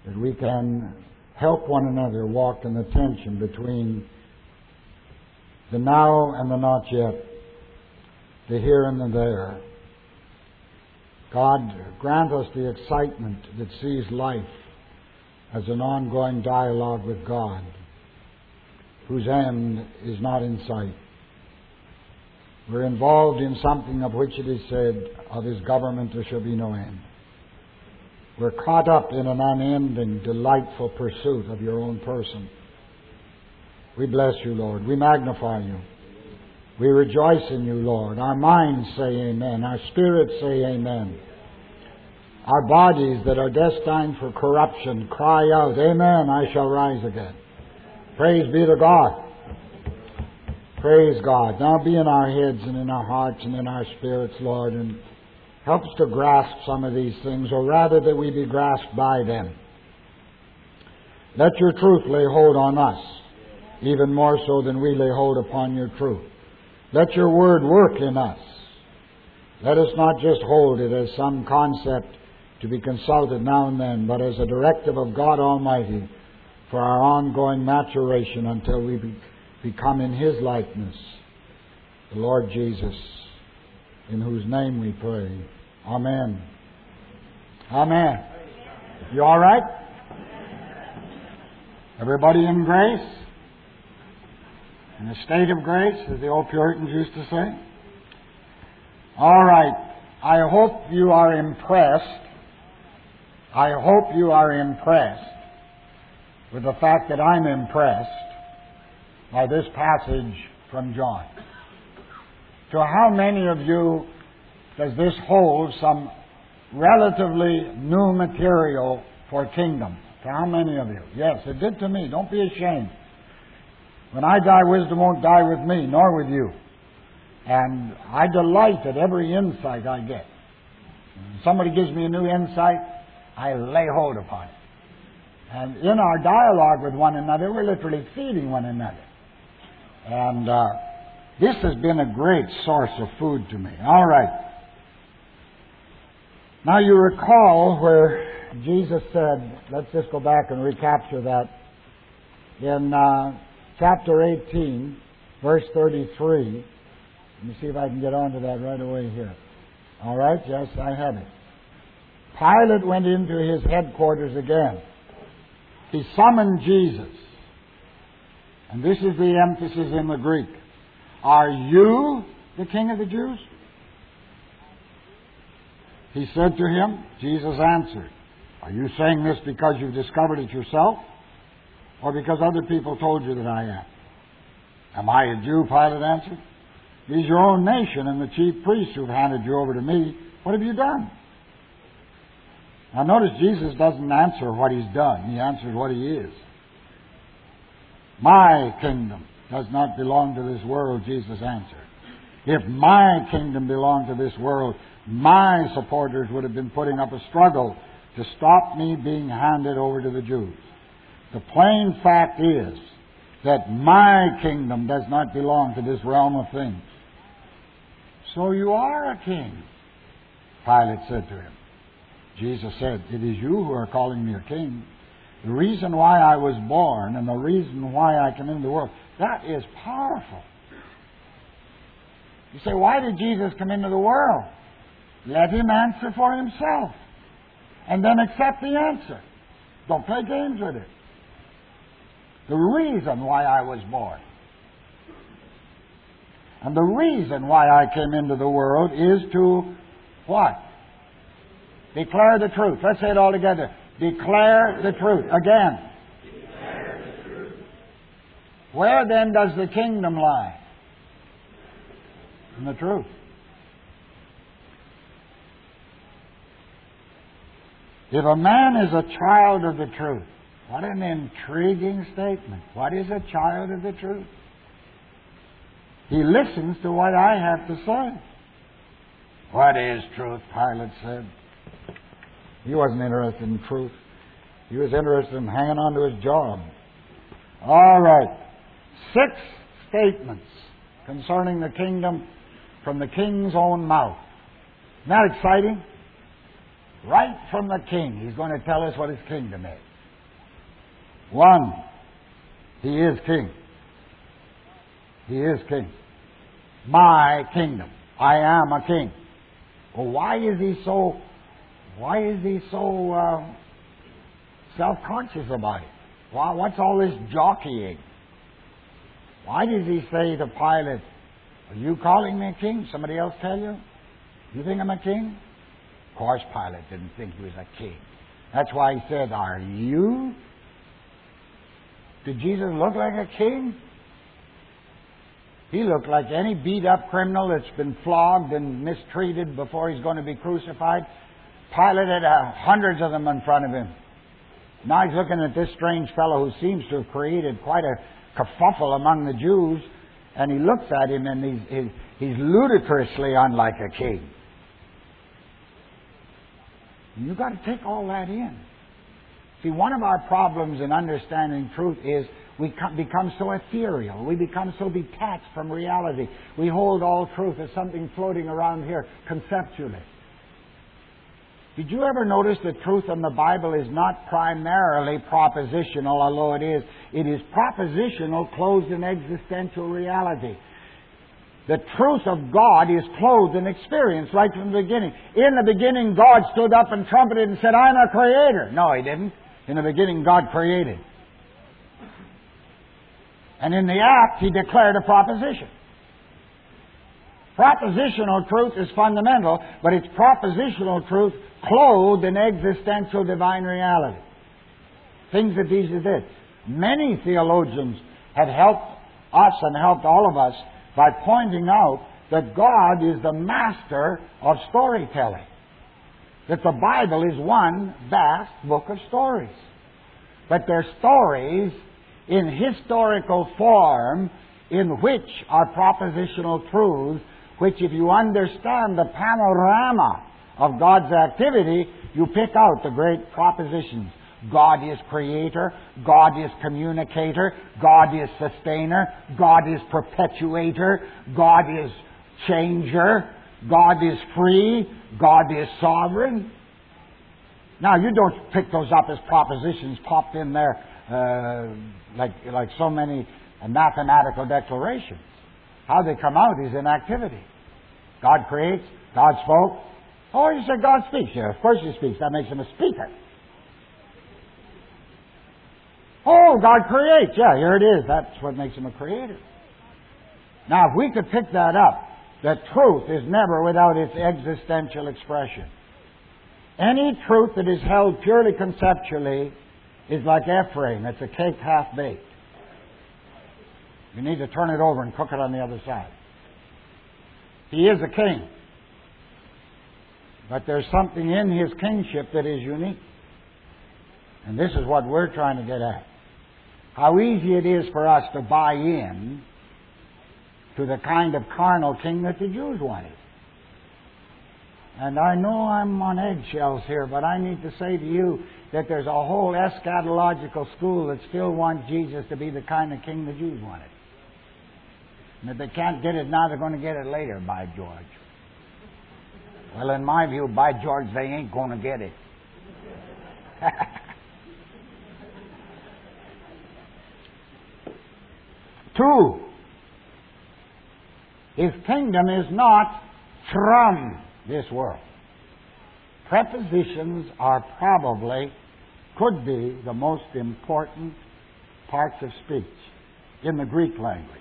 that we can help one another walk in the tension between the now and the not yet, the here and the there. God, grant us the excitement that sees life as an ongoing dialogue with God, whose end is not in sight. We're involved in something of which it is said, of His government there shall be no end. We're caught up in an unending, delightful pursuit of your own person. We bless you, Lord. We magnify you. We rejoice in you, Lord. Our minds say amen. Our spirits say amen. Our bodies that are destined for corruption cry out, amen, I shall rise again. Praise be to God. Praise God. Now be in our heads and in our hearts and in our spirits, Lord, and help us to grasp some of these things, or rather that we be grasped by them. Let your truth lay hold on us, even more so than we lay hold upon your truth. Let your word work in us. Let us not just hold it as some concept to be consulted now and then, but as a directive of God Almighty for our ongoing maturation until we become in His likeness, the Lord Jesus, in whose name we pray. Amen. Amen. You all right? Everybody in grace? In a state of grace, as the old Puritans used to say? All right. I hope you are impressed. I hope you are impressed with the fact that I'm impressed by this passage from John. To how many of you does this hold some relatively new material for kingdom? To how many of you? Yes, it did to me. Don't be ashamed. When I die, wisdom won't die with me, nor with you. And I delight at every insight I get. When somebody gives me a new insight, I lay hold upon it. And in our dialogue with one another, we're literally feeding one another. And this has been a great source of food to me. All right. Now you recall where Jesus said, let's just go back and recapture that, in chapter 18, verse 33. Let me see if I can get onto that right away here. All right, yes, I have it. Pilate went into his headquarters again. He summoned Jesus. And this is the emphasis in the Greek. Are you the King of the Jews? He said to him, Jesus answered, are you saying this because you've discovered it yourself? Or because other people told you that I am? Am I a Jew? Pilate answered. It is your own nation and the chief priests who've handed you over to me. What have you done? Now notice Jesus doesn't answer what He's done. He answers what He is. My kingdom does not belong to this world, Jesus answered. If my kingdom belonged to this world, my supporters would have been putting up a struggle to stop me being handed over to the Jews. The plain fact is that my kingdom does not belong to this realm of things. So you are a king, Pilate said to him. Jesus said, it is you who are calling me a king. The reason why I was born and the reason why I came into the world, that is powerful. You say, why did Jesus come into the world? Let Him answer for Himself. And then accept the answer. Don't play games with it. The reason why I was born and the reason why I came into the world is to what? Declare the truth. Let's say it all together. Declare the truth. Again. Declare the truth. Where then does the kingdom lie? In the truth. If a man is a child of the truth, what an intriguing statement. What is a child of the truth? He listens to what I have to say. What is truth? Pilate said. He wasn't interested in truth. He was interested in hanging on to his job. All right. 6 statements concerning the kingdom from the king's own mouth. Isn't that exciting? Right from the king, he's going to tell us what his kingdom is. One, He is King. He is King. My kingdom. I am a king. Well, why is He so self-conscious about it? What's all this jockeying? Why does He say to Pilate, are you calling me a king? Somebody else tell you? You think I'm a king? Of course Pilate didn't think He was a king. That's why He said, are you? Did Jesus look like a king? He looked like any beat-up criminal that's been flogged and mistreated before he's going to be crucified. Pilate had hundreds of them in front of him. Now he's looking at this strange fellow who seems to have created quite a kerfuffle among the Jews, and he looks at him and he's ludicrously unlike a king. And you've got to take all that in. See, one of our problems in understanding truth is we become so ethereal. We become so detached from reality. We hold all truth as something floating around here conceptually. Did you ever notice that truth in the Bible is not primarily propositional, although it is propositional clothed in existential reality. The truth of God is clothed in experience right from the beginning. In the beginning, God stood up and trumpeted and said, I'm a creator. No, He didn't. In the beginning, God created. And in the act, He declared a proposition. Propositional truth is fundamental, but it's propositional truth clothed in existential divine reality. Things that Jesus did. Many theologians have helped us and helped all of us by pointing out that God is the master of storytelling. That the Bible is one vast book of stories. But they're stories in historical form in which are propositional truths, which if you understand the panorama of God's activity, you pick out the great propositions. God is creator, God is communicator, God is sustainer, God is perpetuator, God is changer, God is free, God is sovereign. Now, you don't pick those up as propositions popped in there like so many mathematical declarations. How they come out is in activity. God creates, God spoke. Oh, you said God speaks. Yeah, of course He speaks. That makes Him a speaker. Oh, God creates. Yeah, here it is. That's what makes Him a creator. Now, if we could pick that up, that truth is never without its existential expression. Any truth that is held purely conceptually is like Ephraim. It's a cake half-baked. You need to turn it over and cook it on the other side. He is a king. But there's something in His kingship that is unique. And this is what we're trying to get at. How easy it is for us to buy in to the kind of carnal king that the Jews wanted. And I know I'm on eggshells here, but I need to say to you that there's a whole eschatological school that still wants Jesus to be the kind of king the Jews wanted. And if they can't get it now, they're going to get it later, by George. Well, in my view, by George, they ain't going to get it. Two, His kingdom is not from this world. Prepositions are probably, could be, the most important parts of speech in the Greek language.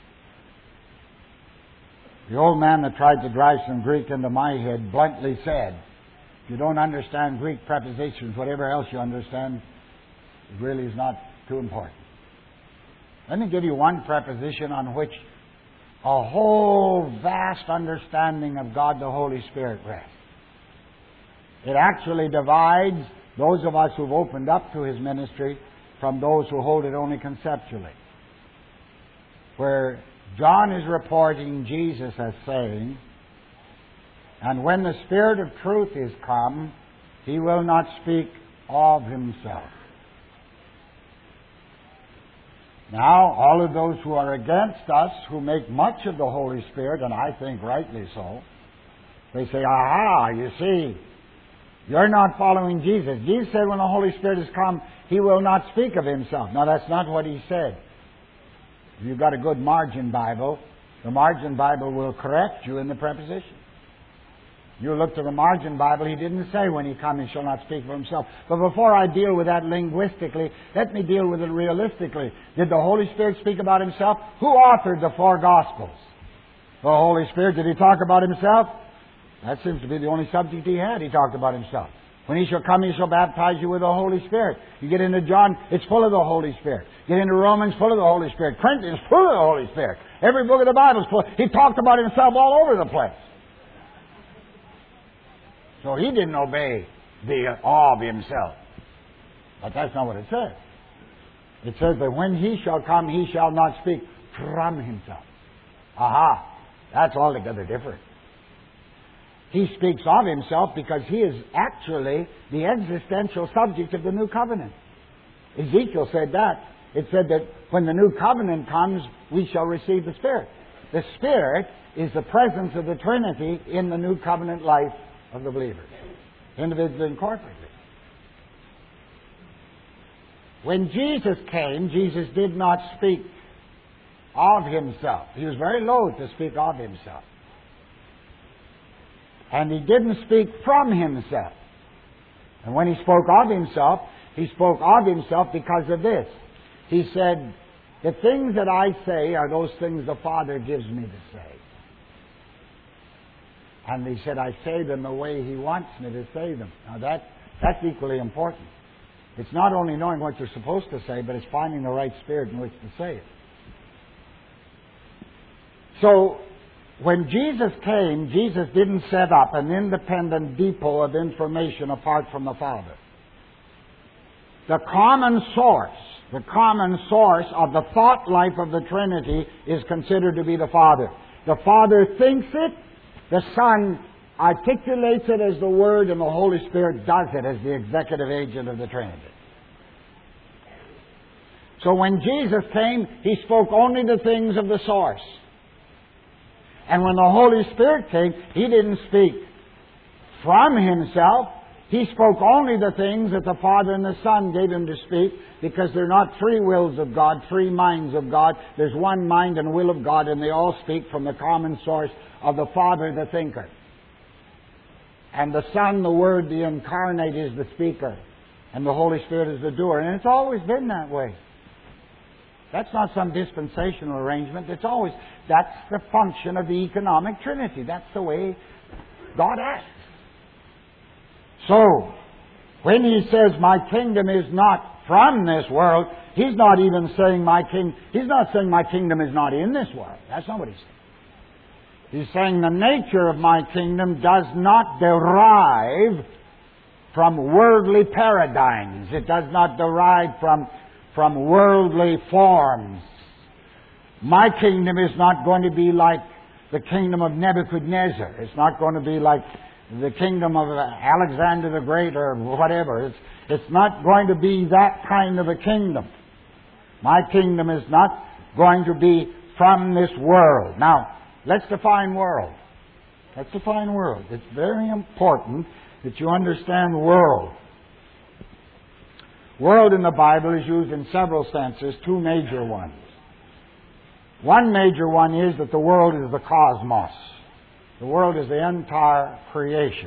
The old man that tried to drive some Greek into my head bluntly said, if you don't understand Greek prepositions, whatever else you understand, it really is not too important. Let me give you one preposition on which a whole vast understanding of God the Holy Spirit rests. It actually divides those of us who've opened up to His ministry from those who hold it only conceptually. Where John is reporting Jesus as saying, and when the Spirit of truth is come, He will not speak of Himself. Now, all of those who are against us, who make much of the Holy Spirit, and I think rightly so, they say, aha, you see, You're not following Jesus. Jesus said when the Holy Spirit has come, He will not speak of Himself. Now, that's not what He said. If you've got a good margin Bible, the margin Bible will correct you in the preposition. You look to the margin Bible, He didn't say when He comes He shall not speak for Himself. But before I deal with that linguistically, let me deal with it realistically. Did the Holy Spirit speak about Himself? Who authored the 4 Gospels? The Holy Spirit. Did He talk about Himself? That seems to be the only subject He had. He talked about Himself. When He shall come, He shall baptize you with the Holy Spirit. You get into John, it's full of the Holy Spirit. Get into Romans, full of the Holy Spirit. Corinthians, full of the Holy Spirit. Every book of the Bible is full. He talked about Himself all over the place. So He didn't obey the awe of Himself. But that's not what it says. It says that when He shall come, He shall not speak from Himself. Aha! That's altogether different. He speaks of Himself because He is actually the existential subject of the new covenant. Ezekiel said that. It said that when the new covenant comes, we shall receive the Spirit. The Spirit is the presence of the Trinity in the new covenant life of the believers, individually and corporately. When Jesus came, Jesus did not speak of Himself. He was very loath to speak of Himself. And He didn't speak from Himself. And when He spoke of Himself, He spoke of Himself because of this. He said, the things that I say are those things the Father gives me to say. And He said, I say them the way He wants me to say them. Now that's equally important. It's not only knowing what you're supposed to say, but it's finding the right spirit in which to say it. So, when Jesus came, Jesus didn't set up an independent depot of information apart from the Father. The common source of the thought life of the Trinity is considered to be the Father. The Father thinks it, the Son articulates it as the Word, and the Holy Spirit does it as the executive agent of the Trinity. So when Jesus came, He spoke only the things of the source. And when the Holy Spirit came, He didn't speak from Himself. He spoke only the things that the Father and the Son gave Him to speak, because they're not 3 wills of God, 3 minds of God. There's one mind and will of God, and they all speak from the common source of the Father, the thinker. And the Son, the Word, the incarnate, is the speaker. And the Holy Spirit is the doer. And it's always been that way. That's not some dispensational arrangement. That's the function of the economic Trinity. That's the way God acts. So, when He says, my kingdom is not from this world, He's not even saying He's not saying my kingdom is not in this world. That's not what He's saying. He's saying the nature of my kingdom does not derive from worldly paradigms. It does not derive from worldly forms. My kingdom is not going to be like the kingdom of Nebuchadnezzar. It's not going to be like the kingdom of Alexander the Great or whatever. It's not going to be that kind of a kingdom. My kingdom is not going to be from this world. Now, let's define world. Let's define world. It's very important that you understand world. World in the Bible is used in several senses, 2 major ones. One major one is that the world is the cosmos. The world is the entire creation.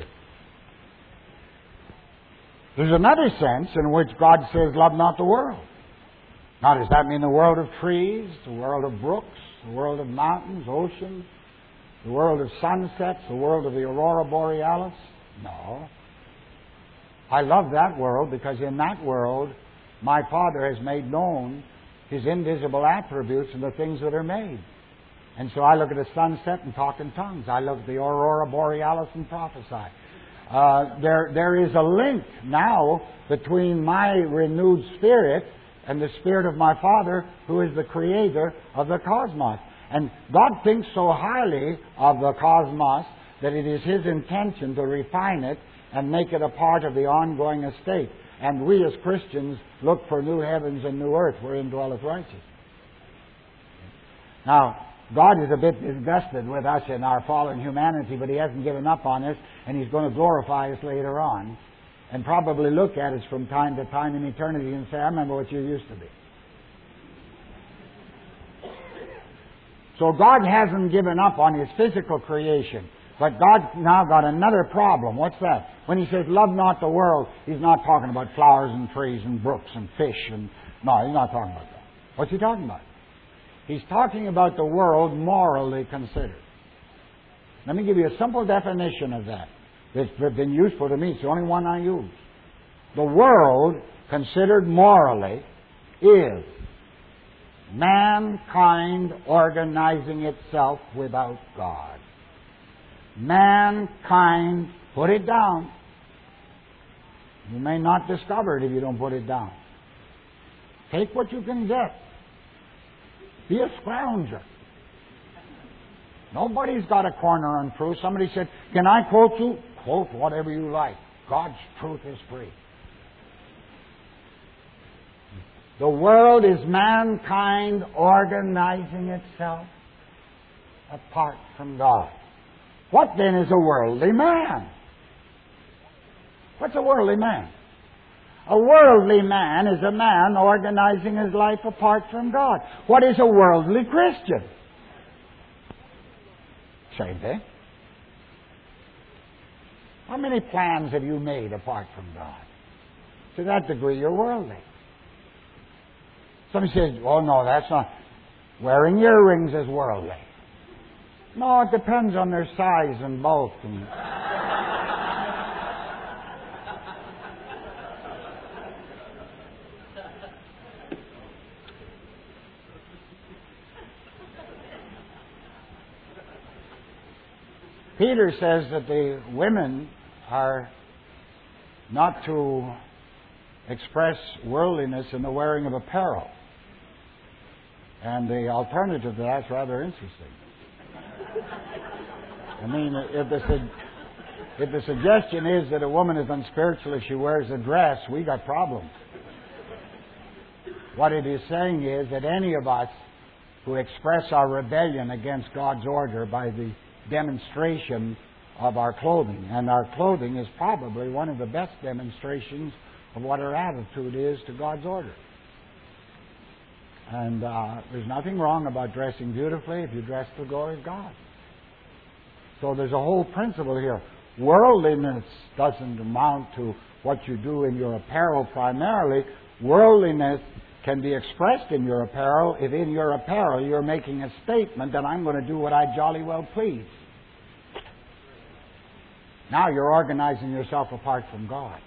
There's another sense in which God says, love not the world. Now, does that mean the world of trees, the world of brooks, the world of mountains, oceans, the world of sunsets, the world of the aurora borealis? No. I love that world because in that world, my Father has made known His invisible attributes and the things that are made. And so I look at a sunset and talk in tongues. I look at the aurora borealis and prophesy. There is a link now between my renewed spirit and the Spirit of my Father, who is the creator of the cosmos. And God thinks so highly of the cosmos that it is His intention to refine it and make it a part of the ongoing estate. And we as Christians look for new heavens and new earth wherein dwelleth righteousness. Now, God is a bit disgusted with us in our fallen humanity, but He hasn't given up on us, and He's going to glorify us later on. and probably look at us from time to time in eternity and say, I remember what you used to be. So God hasn't given up on His physical creation. But God now got another problem. What's that? When He says, love not the world, He's not talking about flowers and trees and brooks and fish. No, He's not talking about that. What's He talking about? He's talking about the world morally considered. Let me give you a simple definition of that. It's been useful to me. It's the only one I use. The world considered morally is mankind organizing itself without God. Mankind, put it down. You may not discover it if you don't put it down. Take what you can get. Be a scrounger. Nobody's got a corner on truth. Somebody said, can I quote you? Quote whatever you like. God's truth is free. The world is mankind organizing itself apart from God. What then is a worldly man? What's a worldly man? A worldly man is a man organizing his life apart from God. What is a worldly Christian? Same thing. How many plans have you made apart from God? To that degree, you're worldly. Somebody says, oh no, that's not. Wearing earrings is worldly. No, it depends on their size and bulk. Peter says that the women are not to express worldliness in the wearing of apparel. And the alternative to that's rather interesting. I mean, if the suggestion is that a woman is unspiritual if she wears a dress, we got problems. What it is saying is that any of us who express our rebellion against God's order by the demonstration of our clothing, and our clothing is probably one of the best demonstrations of what our attitude is to God's order. And there's nothing wrong about dressing beautifully if you dress to the glory of God. So there's a whole principle here. Worldliness doesn't amount to what you do in your apparel primarily. Worldliness can be expressed in your apparel if in your apparel you're making a statement that I'm going to do what I jolly well please. Now you're organizing yourself apart from God.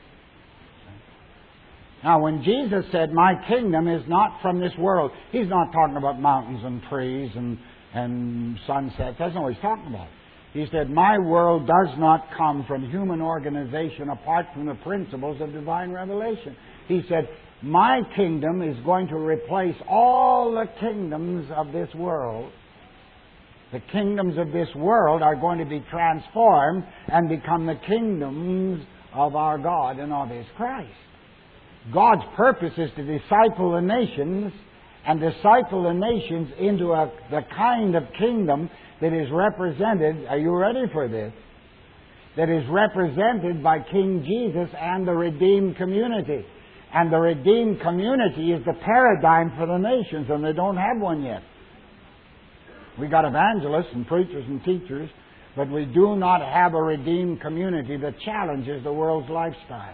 Now when Jesus said, my kingdom is not from this world, He's not talking about mountains and trees and sunsets. That's not what He's talking about. He said, my world does not come from human organization apart from the principles of divine revelation. He said, my kingdom is going to replace all the kingdoms of this world. The kingdoms of this world are going to be transformed and become the kingdoms of our God and of His Christ. God's purpose is to disciple the nations and disciple the nations into the kind of kingdom that is represented, are you ready for this? That is represented by King Jesus and the redeemed community. And the redeemed community is the paradigm for the nations, and they don't have one yet. We got evangelists and preachers and teachers, but we do not have a redeemed community that challenges the world's lifestyle.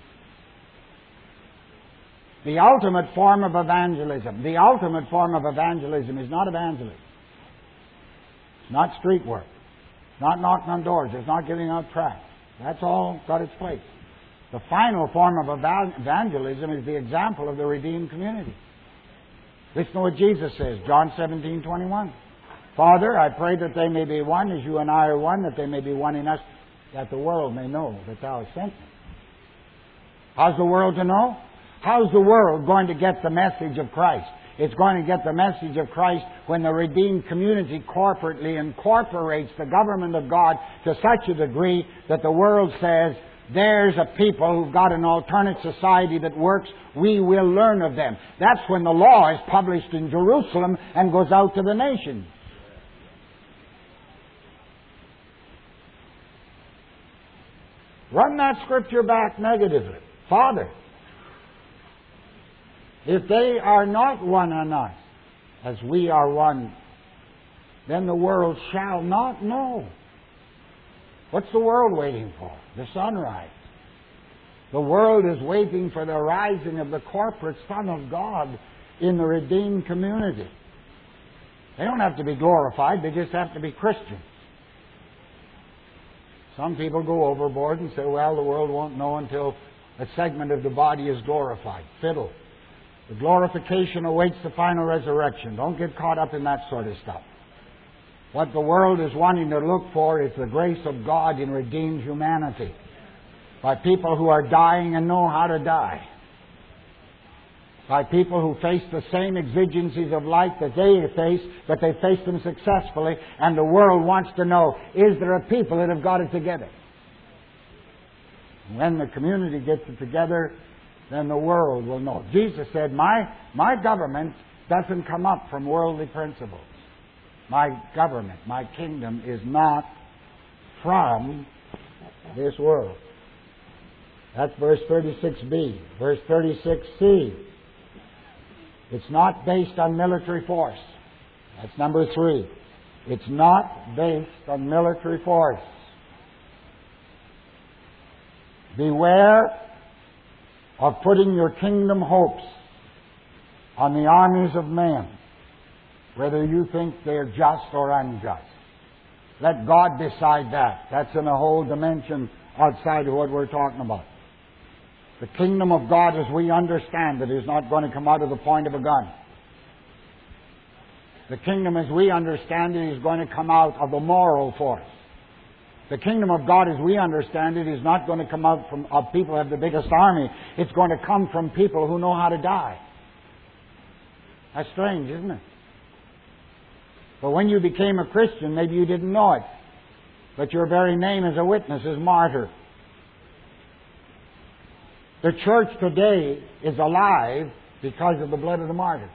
The ultimate form of evangelism is not evangelism. It's not street work. It's not knocking on doors. It's not giving out tracts. That's all got its place. The final form of evangelism is the example of the redeemed community. Listen to what Jesus says, John 17:21. Father, I pray that they may be one as you and I are one, that they may be one in us, that the world may know that Thou hast sent me. How's the world to know? How's the world going to get the message of Christ? It's going to get the message of Christ when the redeemed community corporately incorporates the government of God to such a degree that the world says, there's a people who've got an alternate society that works. We will learn of them. That's when the law is published in Jerusalem and goes out to the nations. Run that scripture back negatively. Father, if they are not one in us, as we are one, then the world shall not know. What's the world waiting for? The sunrise. The world is waiting for the rising of the corporate Son of God in the redeemed community. They don't have to be glorified, they just have to be Christians. Some people go overboard and say, well, the world won't know until a segment of the body is glorified. Fiddle. The glorification awaits the final resurrection. Don't get caught up in that sort of stuff. What the world is wanting to look for is the grace of God in redeemed humanity by people who are dying and know how to die. By people who face the same exigencies of life that they face, but they face them successfully, and the world wants to know, is there a people that have got it together? When the community gets it together, then the world will know. Jesus said, my government doesn't come up from worldly principles. My government, my kingdom is not from this world. That's verse 36b. Verse 36c. It's not based on military force. That's number 3. It's not based on military force. Beware of putting your kingdom hopes on the armies of men, whether you think they're just or unjust. Let God decide that. That's in a whole dimension outside of what we're talking about. The kingdom of God as we understand it is not going to come out of the point of a gun. The kingdom as we understand it is going to come out of the moral force. The kingdom of God as we understand it is not going to come out from people who have the biggest army. It's going to come from people who know how to die. That's strange, isn't it? But when you became a Christian, maybe you didn't know it. But your very name as a witness is martyr. The church today is alive because of the blood of the martyrs.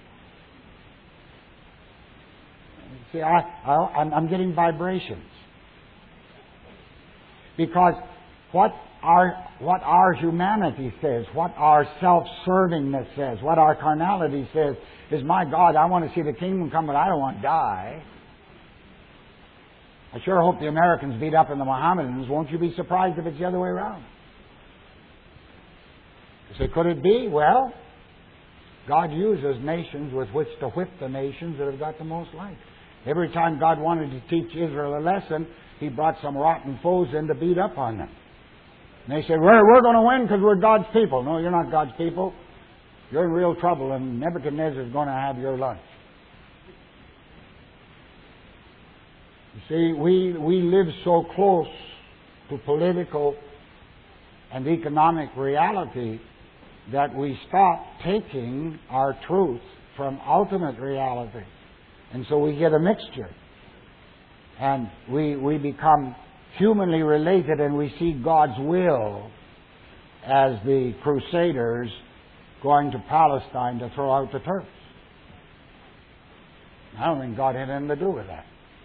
See, I'm getting vibrations. Because what our humanity says, what our self-servingness says, what our carnality says is, my God, I want to see the kingdom come, but I don't want to die. I sure hope the Americans beat up on the Mohammedans. Won't you be surprised if it's the other way around? You say, could it be? Well, God uses nations with which to whip the nations that have got the most life. Every time God wanted to teach Israel a lesson, He brought some rotten foes in to beat up on them. And they said, we're going to win because we're God's people. No, you're not God's people. You're in real trouble, and Nebuchadnezzar is going to have your lunch. You see, we live so close to political and economic reality that we stop taking our truth from ultimate reality. And so we get a mixture. And we become humanly related, and we see God's will as the Crusaders going to Palestine to throw out the Turks. I don't think God had anything to do with that.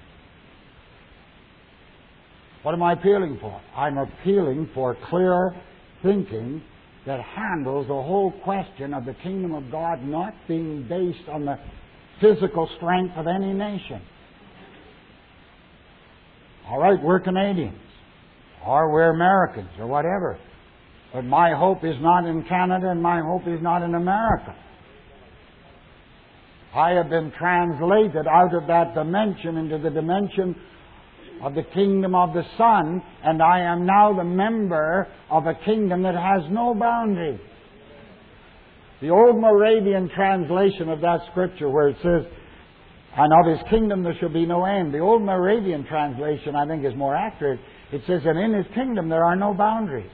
What am I appealing for? I'm appealing for clear thinking that handles the whole question of the kingdom of God not being based on the physical strength of any nation. All right, we're Canadians, or we're Americans, or whatever. But my hope is not in Canada, and my hope is not in America. I have been translated out of that dimension into the dimension of the kingdom of the Son, and I am now the member of a kingdom that has no boundaries. The old Moravian translation of that scripture where it says, and of His kingdom there shall be no end. The old Moravian translation, I think, is more accurate. It says, and in His kingdom there are no boundaries.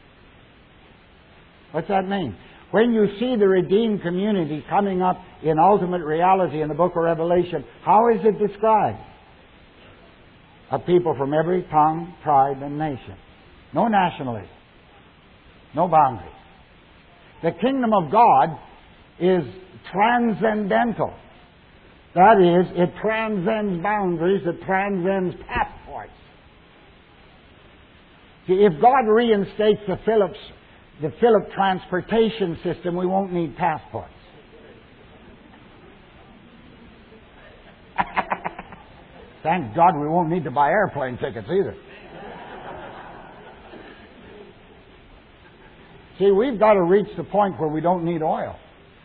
What's that mean? When you see the redeemed community coming up in ultimate reality in the book of Revelation, how is it described? A people from every tongue, tribe, and nation. No nationalism. No boundaries. The kingdom of God is transcendental. That is, it transcends boundaries, it transcends passports. See, if God reinstates the Philip transportation system, we won't need passports. Thank God we won't need to buy airplane tickets either. See, we've got to reach the point where we don't need oil.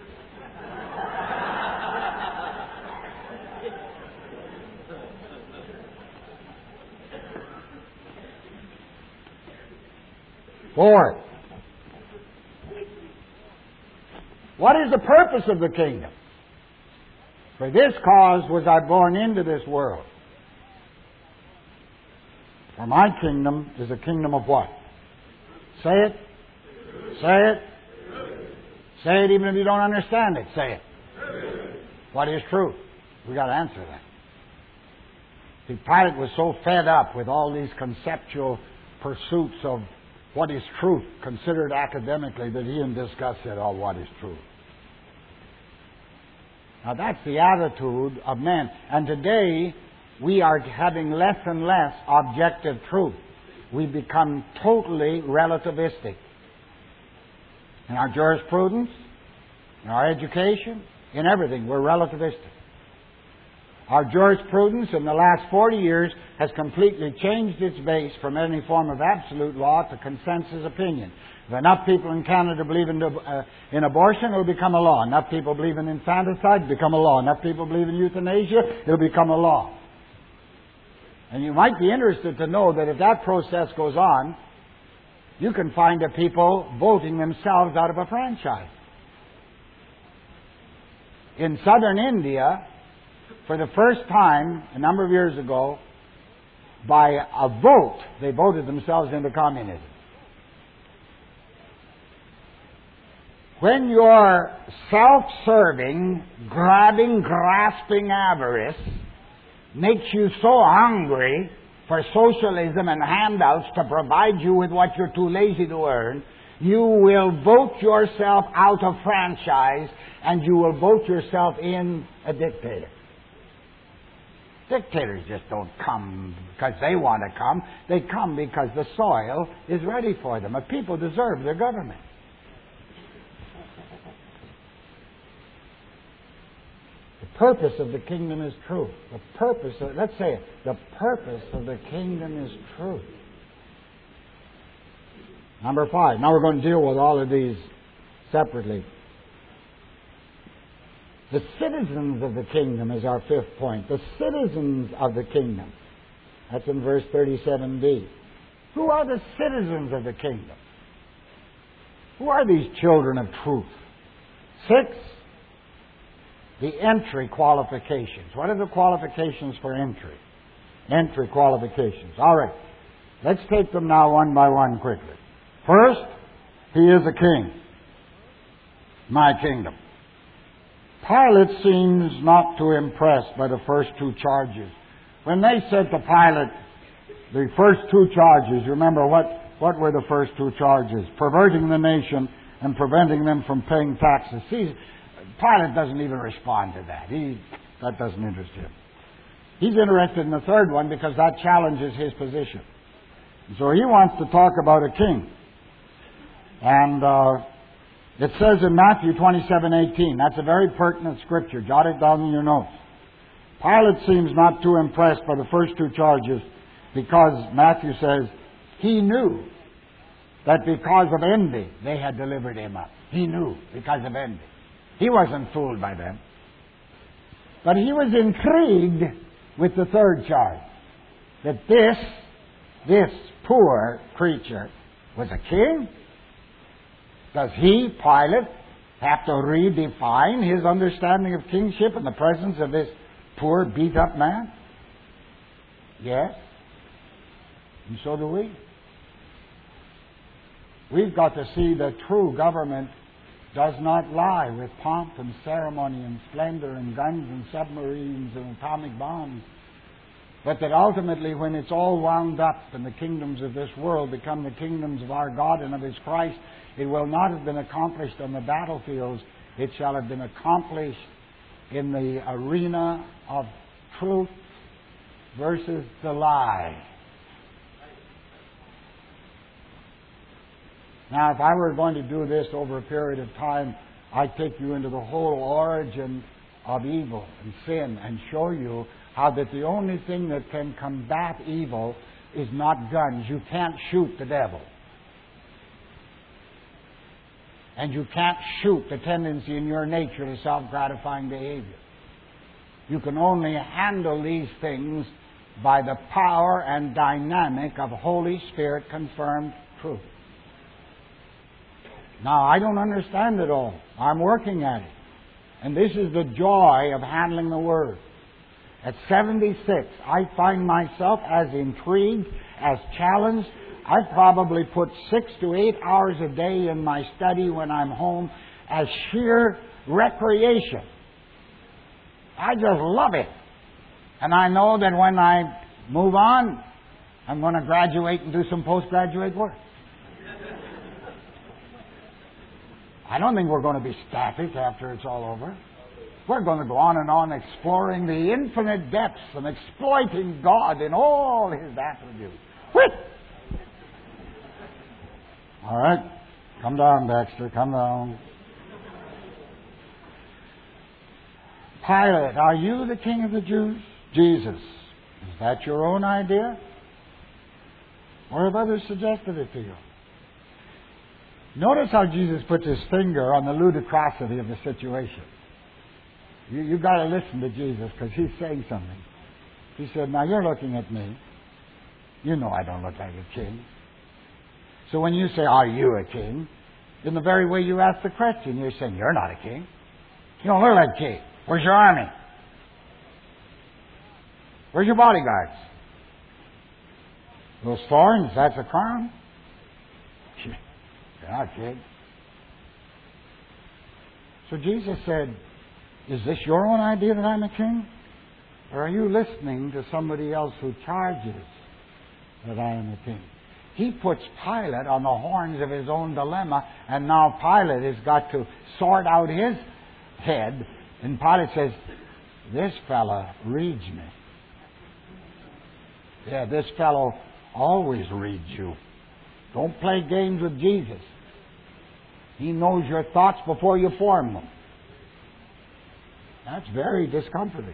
Fourth, what is the purpose of the kingdom? For this cause was I born into this world. For my kingdom is a kingdom of what? Say it. Say it. Say it even if you don't understand it. Say it. What is truth? We've got to answer that. See, Pilate was so fed up with all these conceptual pursuits of what is truth, considered academically, that he in disgust said, oh, what is truth? Now that's the attitude of men. And today, we are having less and less objective truth. We become totally relativistic. In our jurisprudence, in our education, in everything, we're relativistic. Our jurisprudence in the last 40 years has completely changed its base from any form of absolute law to consensus opinion. If enough people in Canada believe in abortion, it will become a law. Enough people believe in infanticide, become a law. Enough people believe in euthanasia, it will become a law. And you might be interested to know that if that process goes on, you can find the people voting themselves out of a franchise. In southern India, for the first time, a number of years ago, by a vote, they voted themselves into communism. When your self-serving, grabbing, grasping avarice makes you so hungry for socialism and handouts to provide you with what you're too lazy to earn, you will vote yourself out of franchise and you will vote yourself in a dictator. Dictators just don't come because they want to come. They come because the soil is ready for them. And people deserve their government. The purpose of the kingdom is truth. The purpose of, let's say it, the purpose of the kingdom is truth. Number 5. Now we're going to deal with all of these separately. The citizens of the kingdom is our 5th point. The citizens of the kingdom. That's in verse 37b. Who are the citizens of the kingdom? Who are these children of truth? 6, the entry qualifications. What are the qualifications for entry? Entry qualifications. All right. Let's take them now one by one quickly. First, he is a king. My kingdom. Pilate seems not too impressed by the first 2 charges. When they said to Pilate, the first 2 charges, remember what were the first 2 charges? Perverting the nation and preventing them from paying taxes. See, Pilate doesn't even respond to that. That doesn't interest him. He's interested in the 3rd one because that challenges his position. So he wants to talk about a king. And it says in Matthew 27:18, that's a very pertinent scripture. Jot it down in your notes. Pilate seems not too impressed by the first 2 charges because Matthew says he knew that because of envy they had delivered him up. He knew because of envy. He wasn't fooled by them. But he was intrigued with the 3rd charge. That this poor creature was a king? Does he, Pilate, have to redefine his understanding of kingship in the presence of this poor, beat-up man? Yes. And so do we. We've got to see that true government does not lie with pomp and ceremony and splendor and guns and submarines and atomic bombs, but that ultimately when it's all wound up and the kingdoms of this world become the kingdoms of our God and of His Christ, it will not have been accomplished on the battlefields. It shall have been accomplished in the arena of truth versus the lie. Now, if I were going to do this over a period of time, I'd take you into the whole origin of evil and sin and show you how that the only thing that can combat evil is not guns. You can't shoot the devil. And you can't shoot the tendency in your nature to self-gratifying behavior. You can only handle these things by the power and dynamic of Holy Spirit confirmed truth. Now, I don't understand it all. I'm working at it. And this is the joy of handling the Word. At 76, I find myself as intrigued, as challenged. I probably put 6 to 8 hours a day in my study when I'm home as sheer recreation. I just love it. And I know that when I move on, I'm going to graduate and do some postgraduate work. I don't think we're going to be static after it's all over. We're going to go on and on exploring the infinite depths and exploiting God in all His attributes. Whip! All right. Come down, Baxter. Come down. Pilate, are you the King of the Jews? Jesus. Is that your own idea? Or have others suggested it to you? Notice how Jesus puts his finger on the ludicrosity of the situation. You've got to listen to Jesus because he's saying something. He said, now you're looking at me. You know I don't look like a king. So when you say, are you a king? In the very way you ask the question, you're saying, you're not a king. You don't look like a king. Where's your army? Where's your bodyguards? Those thorns, that's a crown? You're not a king. So Jesus said, is this your own idea that I'm a king? Or are you listening to somebody else who charges that I am a king? He puts Pilate on the horns of his own dilemma, and now Pilate has got to sort out his head. And Pilate says, this fella reads me. Yeah, this fellow always reads you. Don't play games with Jesus. He knows your thoughts before you form them. That's very discomforting.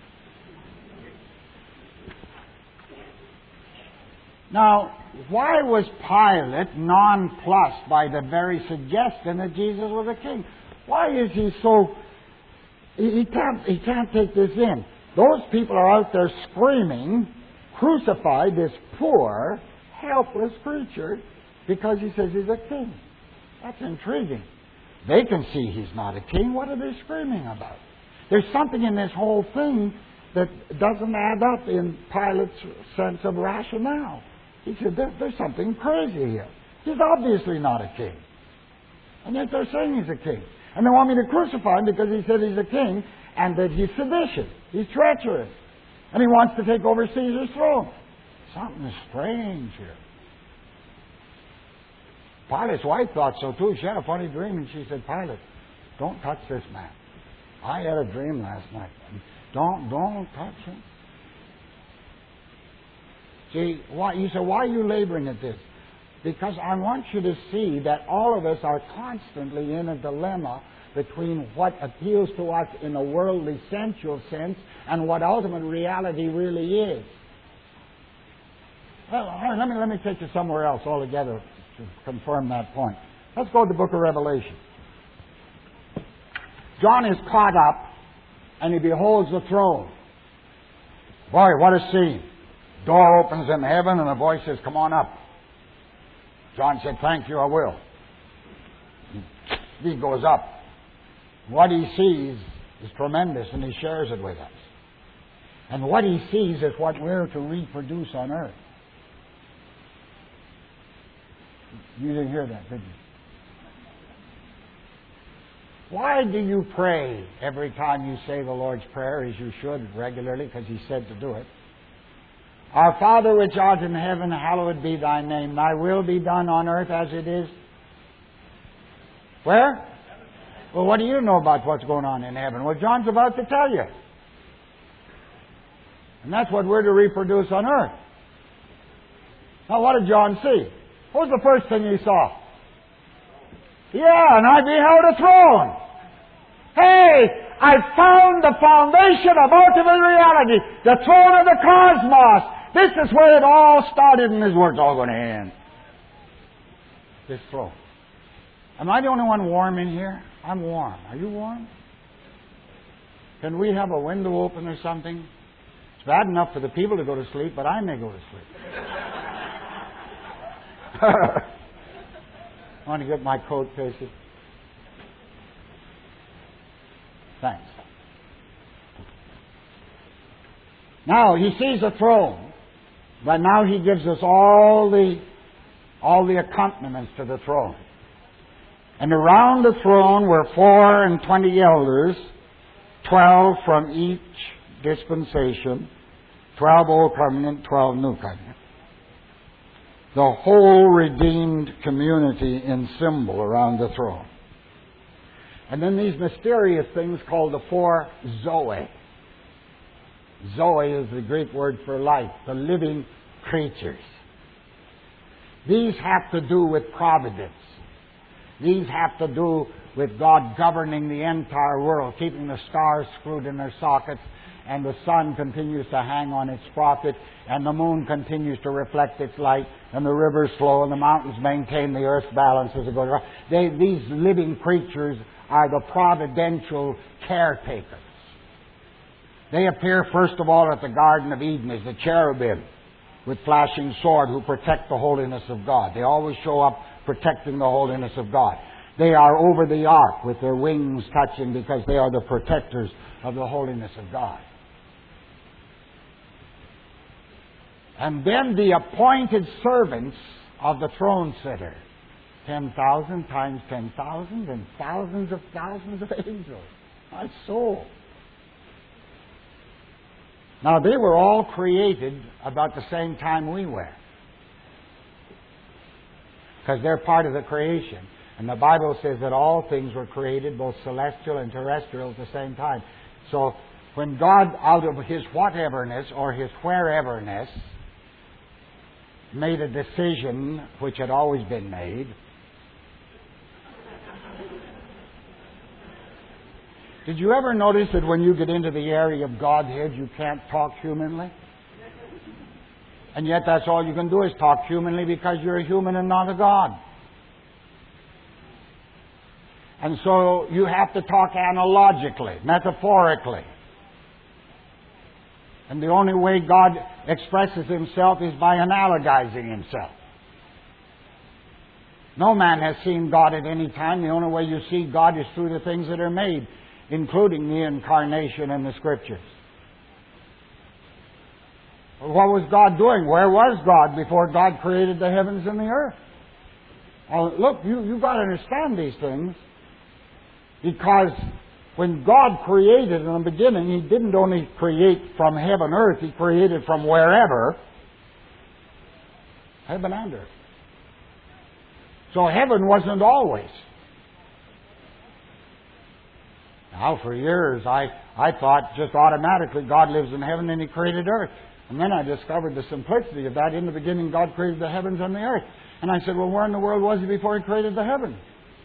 Now, why was Pilate nonplussed by the very suggestion that Jesus was a king? Why is he so... He can't take this in. Those people are out there screaming, crucify this poor, helpless creature because he says he's a king. That's intriguing. They can see he's not a king. What are they screaming about? There's something in this whole thing that doesn't add up in Pilate's sense of rationale. He said, there's something crazy here. He's obviously not a king. And yet they're saying he's a king. And they want me to crucify him because he said he's a king and that he's seditious. He's treacherous. And he wants to take over Caesar's throne. Something strange here. Pilate's wife thought so too. She had a funny dream and she said, Pilate, don't touch this man. I had a dream last night. Don't touch him. See, you say, why are you laboring at this? Because I want you to see that all of us are constantly in a dilemma between what appeals to us in a worldly, sensual sense and what ultimate reality really is. Well, let me take you somewhere else altogether to confirm that point. Let's go to the book of Revelation. John is caught up and he beholds the throne. Boy, what a scene. Door opens in heaven and a voice says, come on up. John said, thank you, I will. He goes up. What he sees is tremendous and he shares it with us. And what he sees is what we're to reproduce on earth. You didn't hear that, did you? Why do you pray every time you say the Lord's Prayer, as you should regularly, because He said to do it? Our Father which art in heaven, hallowed be Thy name. Thy will be done on earth as it is. Where? Well, what do you know about what's going on in heaven? Well, John's about to tell you. And that's what we're to reproduce on earth. Now, what did John see? What was the first thing he saw? Yeah, and I beheld a throne. Hey, I found the foundation of ultimate reality, the throne of the cosmos. This is where it all started, and this is where it's all going to end. This throne. Am I the only one warm in here? I'm warm. Are you warm? Can we have a window open or something? It's bad enough for the people to go to sleep, but I may go to sleep. I want to get my coat, Casey. Thanks. Now he sees a throne, but now he gives us all the accompaniments to the throne. And around the throne were 24 elders, 12 from each dispensation, 12 Old Covenant, 12 New Covenant. The whole redeemed community in symbol around the throne. And then these mysterious things called the 4 Zoe. Zoe is the Greek word for life, the living creatures. These have to do with providence. These have to do with God governing the entire world, keeping the stars screwed in their sockets, and the sun continues to hang on its sprocket, and the moon continues to reflect its light, and the rivers flow, and the mountains maintain the earth's balance as it goes around. These living creatures are the providential caretakers. They appear first of all at the Garden of Eden as the cherubim with flashing sword who protect the holiness of God. They always show up protecting the holiness of God. They are over the ark with their wings touching because they are the protectors of the holiness of God. And then the appointed servants of the throne sitter. 10,000 times 10,000 and thousands of angels. My soul. Now they were all created about the same time we were. Because they're part of the creation. And the Bible says that all things were created, both celestial and terrestrial, at the same time. So when God, out of His whateverness or His whereverness, made a decision which had always been made, did you ever notice that when you get into the area of Godhead, you can't talk humanly? And yet that's all you can do is talk humanly because you're a human and not a God. And so you have to talk analogically, metaphorically. And the only way God expresses Himself is by analogizing Himself. No man has seen God at any time. The only way you see God is through the things that are made, including the incarnation and the Scriptures. What was God doing? Where was God before God created the heavens and the earth? Well, look, you've got to understand these things, because when God created in the beginning, He didn't only create from heaven, earth, He created from wherever, heaven and earth. So heaven wasn't always. Now, for years, I thought just automatically God lives in heaven and He created earth. And then I discovered the simplicity of that. In the beginning, God created the heavens and the earth. And I said, well, where in the world was He before He created the heavens?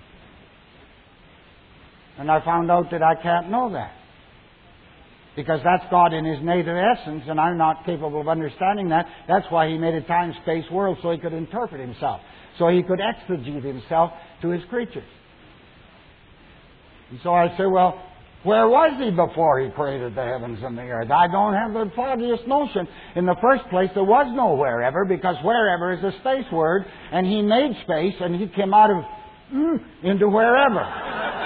And I found out that I can't know that. Because that's God in His native essence, and I'm not capable of understanding that. That's why He made a time-space world, so He could interpret Himself. So He could exegete Himself to His creatures. And so I say, well, where was He before He created the heavens and the earth? I don't have the foggiest notion. In the first place, there was no wherever, because wherever is a space word, and He made space, and He came out of into wherever.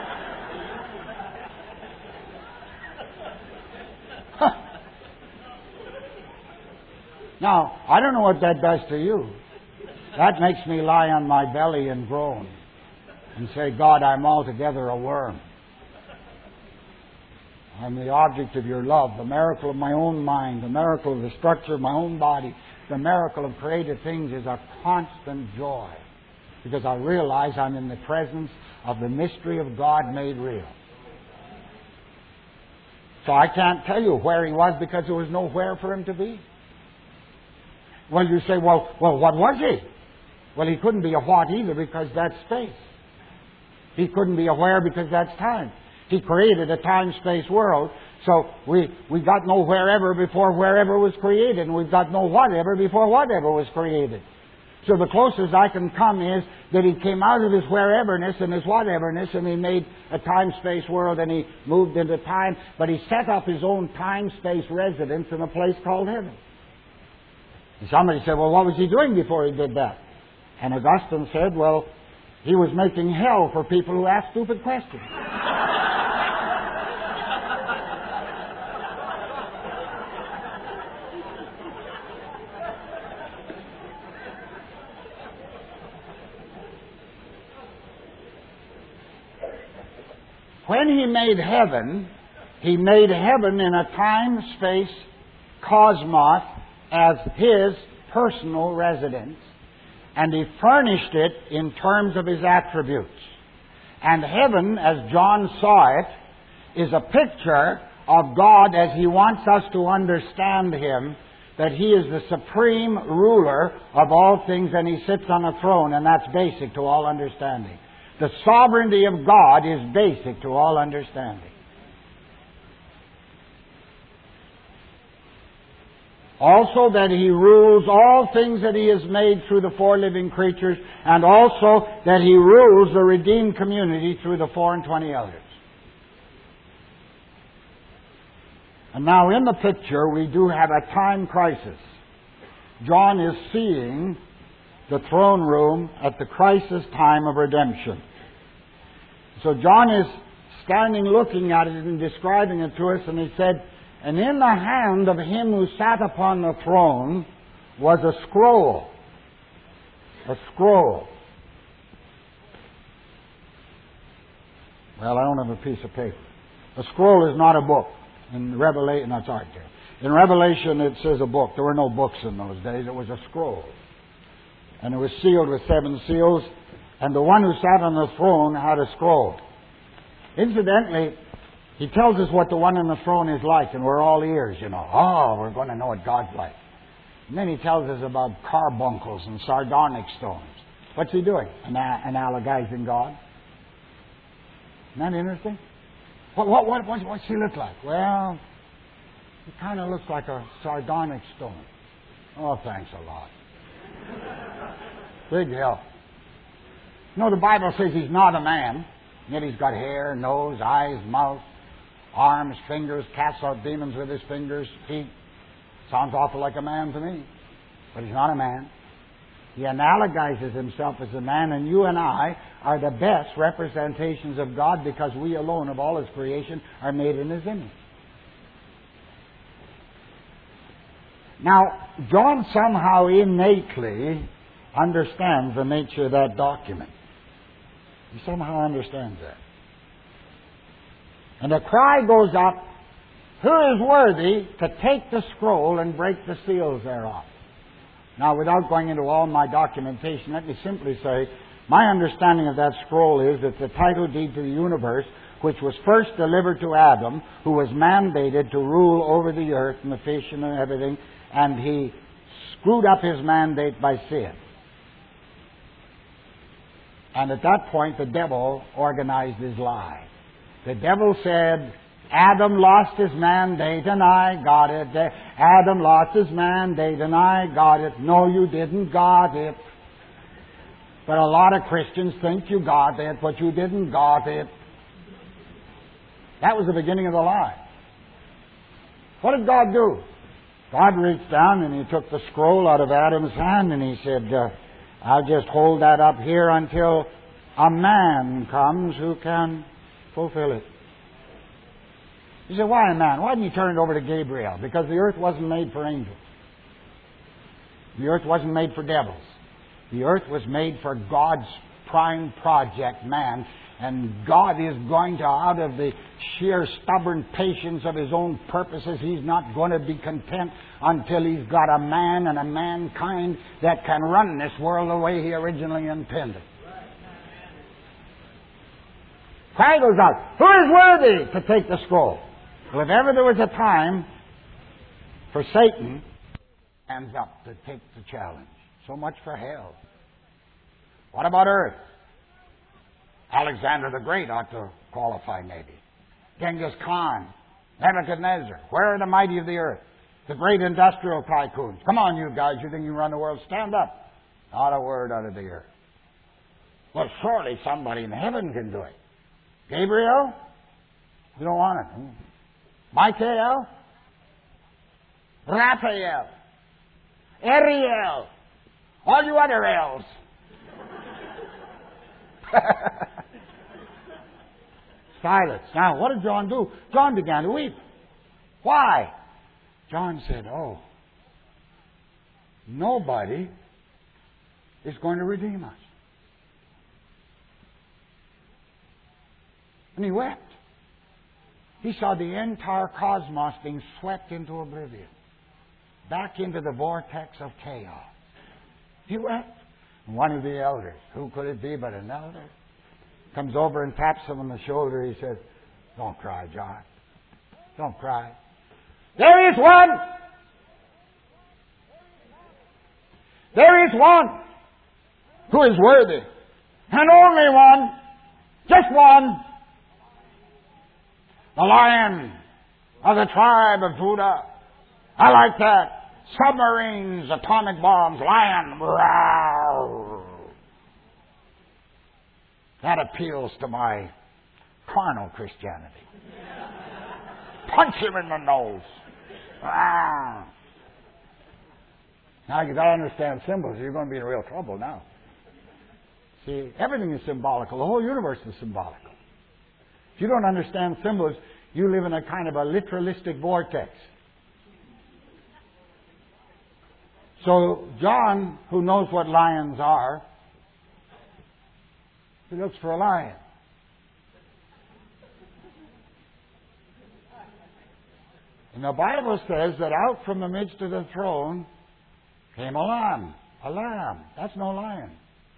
Now, I don't know what that does to you. That makes me lie on my belly and groan and say, God, I'm altogether a worm. I'm the object of Your love, the miracle of my own mind, the miracle of the structure of my own body, the miracle of created things is a constant joy, because I realize I'm in the presence of the mystery of God made real. So I can't tell you where He was, because there was nowhere for Him to be. Well, you say, well, what was He? Well, He couldn't be a what either, because that's space. He couldn't be a where because that's time. He created a time-space world. So we got no wherever before wherever was created, and we've got no whatever before whatever was created. So the closest I can come is that He came out of His whereverness and His whateverness, and He made a time-space world, and He moved into time, but He set up His own time-space residence in a place called heaven. And somebody said, well, what was He doing before He did that? And Augustine said, well, He was making hell for people who ask stupid questions. When He made heaven in a time-space cosmos as His personal residence, and He furnished it in terms of His attributes. And heaven, as John saw it, is a picture of God as He wants us to understand Him, that He is the supreme ruler of all things and He sits on a throne, and that's basic to all understanding. The sovereignty of God is basic to all understanding. Also that He rules all things that He has made through the four living creatures, and also that He rules the redeemed community through the 24 elders. And now in the picture we do have a time crisis. John is seeing the throne room at the crisis time of redemption. So John is standing looking at it and describing it to us, and he said, and in the hand of Him who sat upon the throne was a scroll. A scroll. Well, I don't have a piece of paper. A scroll is not a book. In Revelation, that's art there. In Revelation it says a book. There were no books in those days. It was a scroll. And it was sealed with 7 seals, and the one who sat on the throne had a scroll. Incidentally, He tells us what the one on the throne is like, and we're all ears, you know. Oh, we're going to know what God's like. And then He tells us about carbuncles and sardonyx stones. What's He doing? Analogizing God. Isn't that interesting? What's He look like? Well, He kind of looks like a sardonyx stone. Oh, thanks a lot. Big help. You know, the Bible says He's not a man, yet He's got hair, nose, eyes, mouth, arms, fingers, casts out demons with His fingers, feet. Sounds awful like a man to me. But He's not a man. He analogizes Himself as a man, and you and I are the best representations of God because we alone of all His creation are made in His image. Now, John somehow innately understands the nature of that document. He somehow understands that. And a cry goes up, who is worthy to take the scroll and break the seals thereof? Now, without going into all my documentation, let me simply say, my understanding of that scroll is it's the title deed to the universe, which was first delivered to Adam, who was mandated to rule over the earth and the fish and everything, and he screwed up his mandate by sin. And at that point, the devil organized his lie. The devil said, Adam lost his mandate and I got it. Adam lost his mandate and I got it. No, you didn't got it. But a lot of Christians think you got it, but you didn't got it. That was the beginning of the lie. What did God do? God reached down and He took the scroll out of Adam's hand and He said, I'll just hold that up here until a man comes who can fulfill it. You say, why a man? Why didn't He turn it over to Gabriel? Because the earth wasn't made for angels. The earth wasn't made for devils. The earth was made for God's prime project, man. And God is going to, out of the sheer stubborn patience of His own purposes, He's not going to be content until He's got a man and a mankind that can run this world the way He originally intended. Cry goes out, who is worthy to take the scroll? Well, if ever there was a time for Satan, hands up to take the challenge. So much for hell. What about earth? Alexander the Great ought to qualify maybe. Genghis Khan, Nebuchadnezzar. Where are the mighty of the earth? The great industrial tycoons. Come on, you guys. You think you can run the world? Stand up. Not a word out of the earth. Well, surely somebody in heaven can do it. Gabriel? You don't want it. Michael? Raphael? Ariel? All you other elves. Silence. Now, what did John do? John began to weep. Why? John said, oh, nobody is going to redeem us. And he wept. He saw the entire cosmos being swept into oblivion, back into the vortex of chaos. He wept. And one of the elders, who could it be but an elder, comes over and taps him on the shoulder. He says, don't cry, John. Don't cry. There is one. There is one who is worthy. And only one. Just one. The Lion of the tribe of Judah. I like that. Submarines, atomic bombs, lion. Rawr. That appeals to my carnal Christianity. Punch him in the nose. Rawr. Now you've got to understand symbols. You're going to be in real trouble now. See, everything is symbolical. The whole universe is symbolical. If you don't understand symbols, you live in a kind of a literalistic vortex. So John, who knows what lions are, he looks for a lion. And the Bible says that out from the midst of the throne came a lamb. A lamb. That's no lion.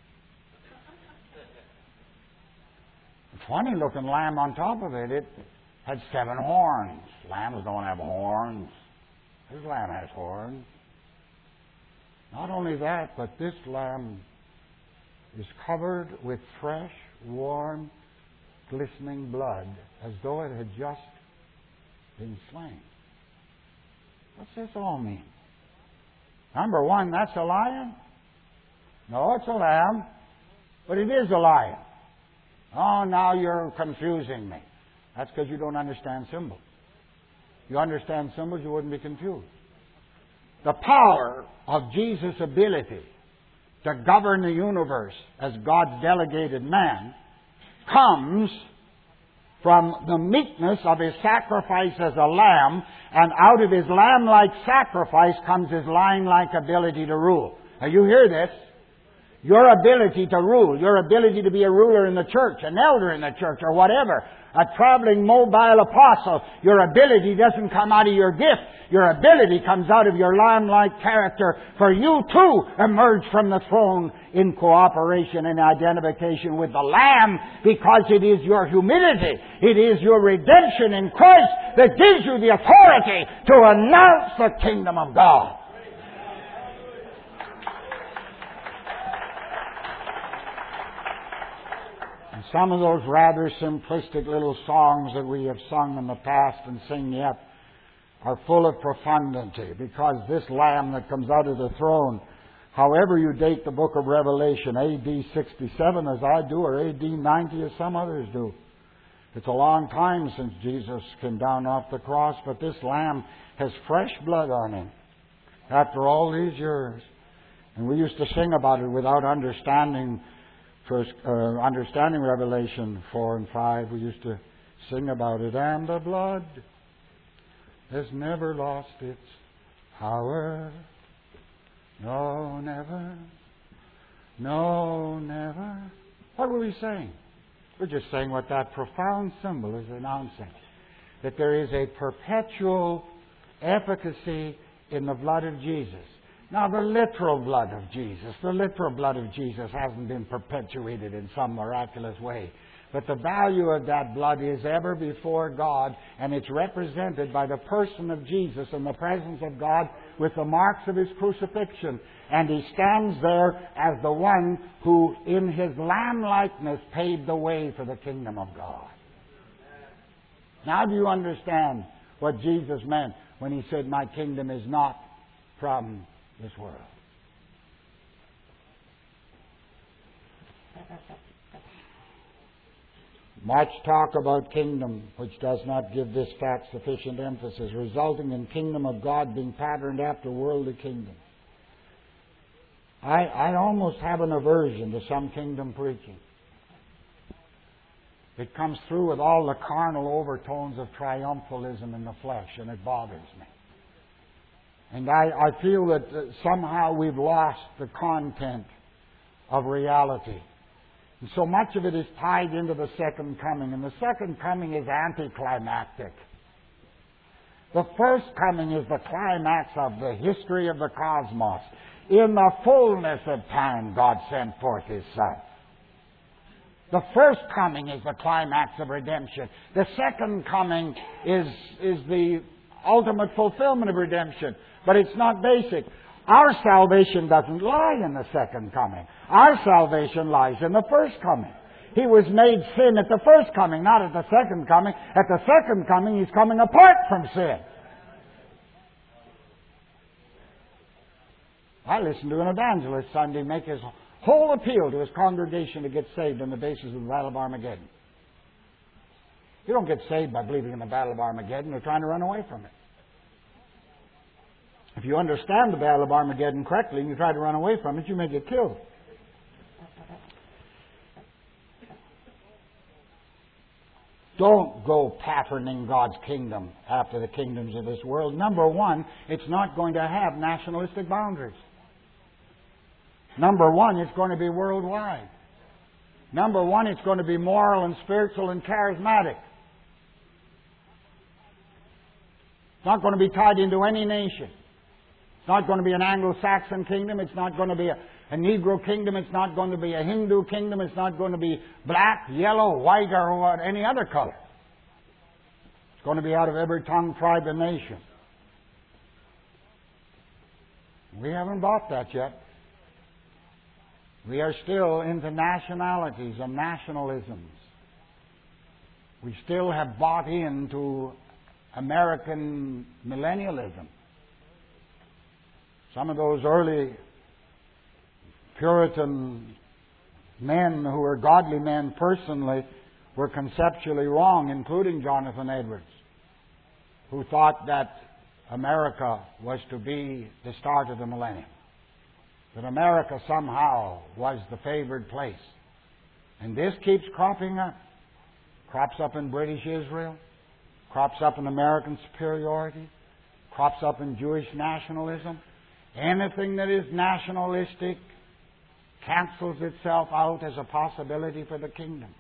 A funny looking lamb on top of it. It had 7 horns. Lambs don't have horns. This lamb has horns. Not only that, but this lamb is covered with fresh, warm, glistening blood, as though it had just been slain. What's this all mean? Number one, that's a lion? No, it's a lamb, but it is a lion. Oh, now you're confusing me. That's because you don't understand symbols. If you understand symbols, you wouldn't be confused. The power of Jesus' ability to govern the universe as God's delegated man comes from the meekness of His sacrifice as a lamb, and out of His lamb-like sacrifice comes His lion-like ability to rule. Now you hear this. Your ability to rule, your ability to be a ruler in the church, an elder in the church, or whatever, a traveling mobile apostle, your ability doesn't come out of your gift. Your ability comes out of your lamb-like character, for you too emerge from the throne in cooperation and identification with the Lamb, because it is your humility, it is your redemption in Christ that gives you the authority to announce the kingdom of God. Some of those rather simplistic little songs that we have sung in the past and sing yet are full of profundity, because this Lamb that comes out of the throne, however you date the book of Revelation, A.D. 67 as I do, or A.D. 90 as some others do, it's a long time since Jesus came down off the cross, but this Lamb has fresh blood on him after all these years. And we used to sing about it without understanding Revelation 4 and 5, we used to sing about it. And the blood has never lost its power. No, never. No, never. What were we saying? We're just saying what that profound symbol is announcing. That there is a perpetual efficacy in the blood of Jesus. Now, the literal blood of Jesus hasn't been perpetuated in some miraculous way. But the value of that blood is ever before God, and it's represented by the person of Jesus in the presence of God with the marks of His crucifixion. And He stands there as the one who, in His lamb-likeness, paved the way for the kingdom of God. Now do you understand what Jesus meant when He said, "My kingdom is not from this world"? Much talk about kingdom, which does not give this fact sufficient emphasis, resulting in kingdom of God being patterned after worldly kingdom. I almost have an aversion to some kingdom preaching. It comes through with all the carnal overtones of triumphalism in the flesh, and it bothers me. And I feel that somehow we've lost the content of reality. And so much of it is tied into the second coming. And the second coming is anticlimactic. The first coming is the climax of the history of the cosmos. In the fullness of time, God sent forth His Son. The first coming is the climax of redemption. The second coming is the ultimate fulfillment of redemption. But it's not basic. Our salvation doesn't lie in the second coming. Our salvation lies in the first coming. He was made sin at the first coming, not at the second coming. At the second coming, He's coming apart from sin. I listened to an evangelist Sunday make his whole appeal to his congregation to get saved on the basis of the Battle of Armageddon. You don't get saved by believing in the Battle of Armageddon or trying to run away from it. If you understand the Battle of Armageddon correctly and you try to run away from it, you may get killed. Don't go patterning God's kingdom after the kingdoms of this world. Number one, it's not going to have nationalistic boundaries. Number one, it's going to be worldwide. Number one, it's going to be moral and spiritual and charismatic. It's not going to be tied into any nation. It's not going to be an Anglo-Saxon kingdom. It's not going to be a Negro kingdom. It's not going to be a Hindu kingdom. It's not going to be black, yellow, white, or any other color. It's going to be out of every tongue, tribe, and nation. We haven't bought that yet. We are still into nationalities and nationalisms. We still have bought into American millennialism. Some of those early Puritan men who were godly men personally were conceptually wrong, including Jonathan Edwards, who thought that America was to be the start of the millennium. That America somehow was the favored place. And this keeps cropping up. Crops up in British Israel, crops up in American superiority, crops up in Jewish nationalism. Anything that is nationalistic cancels itself out as a possibility for the kingdom.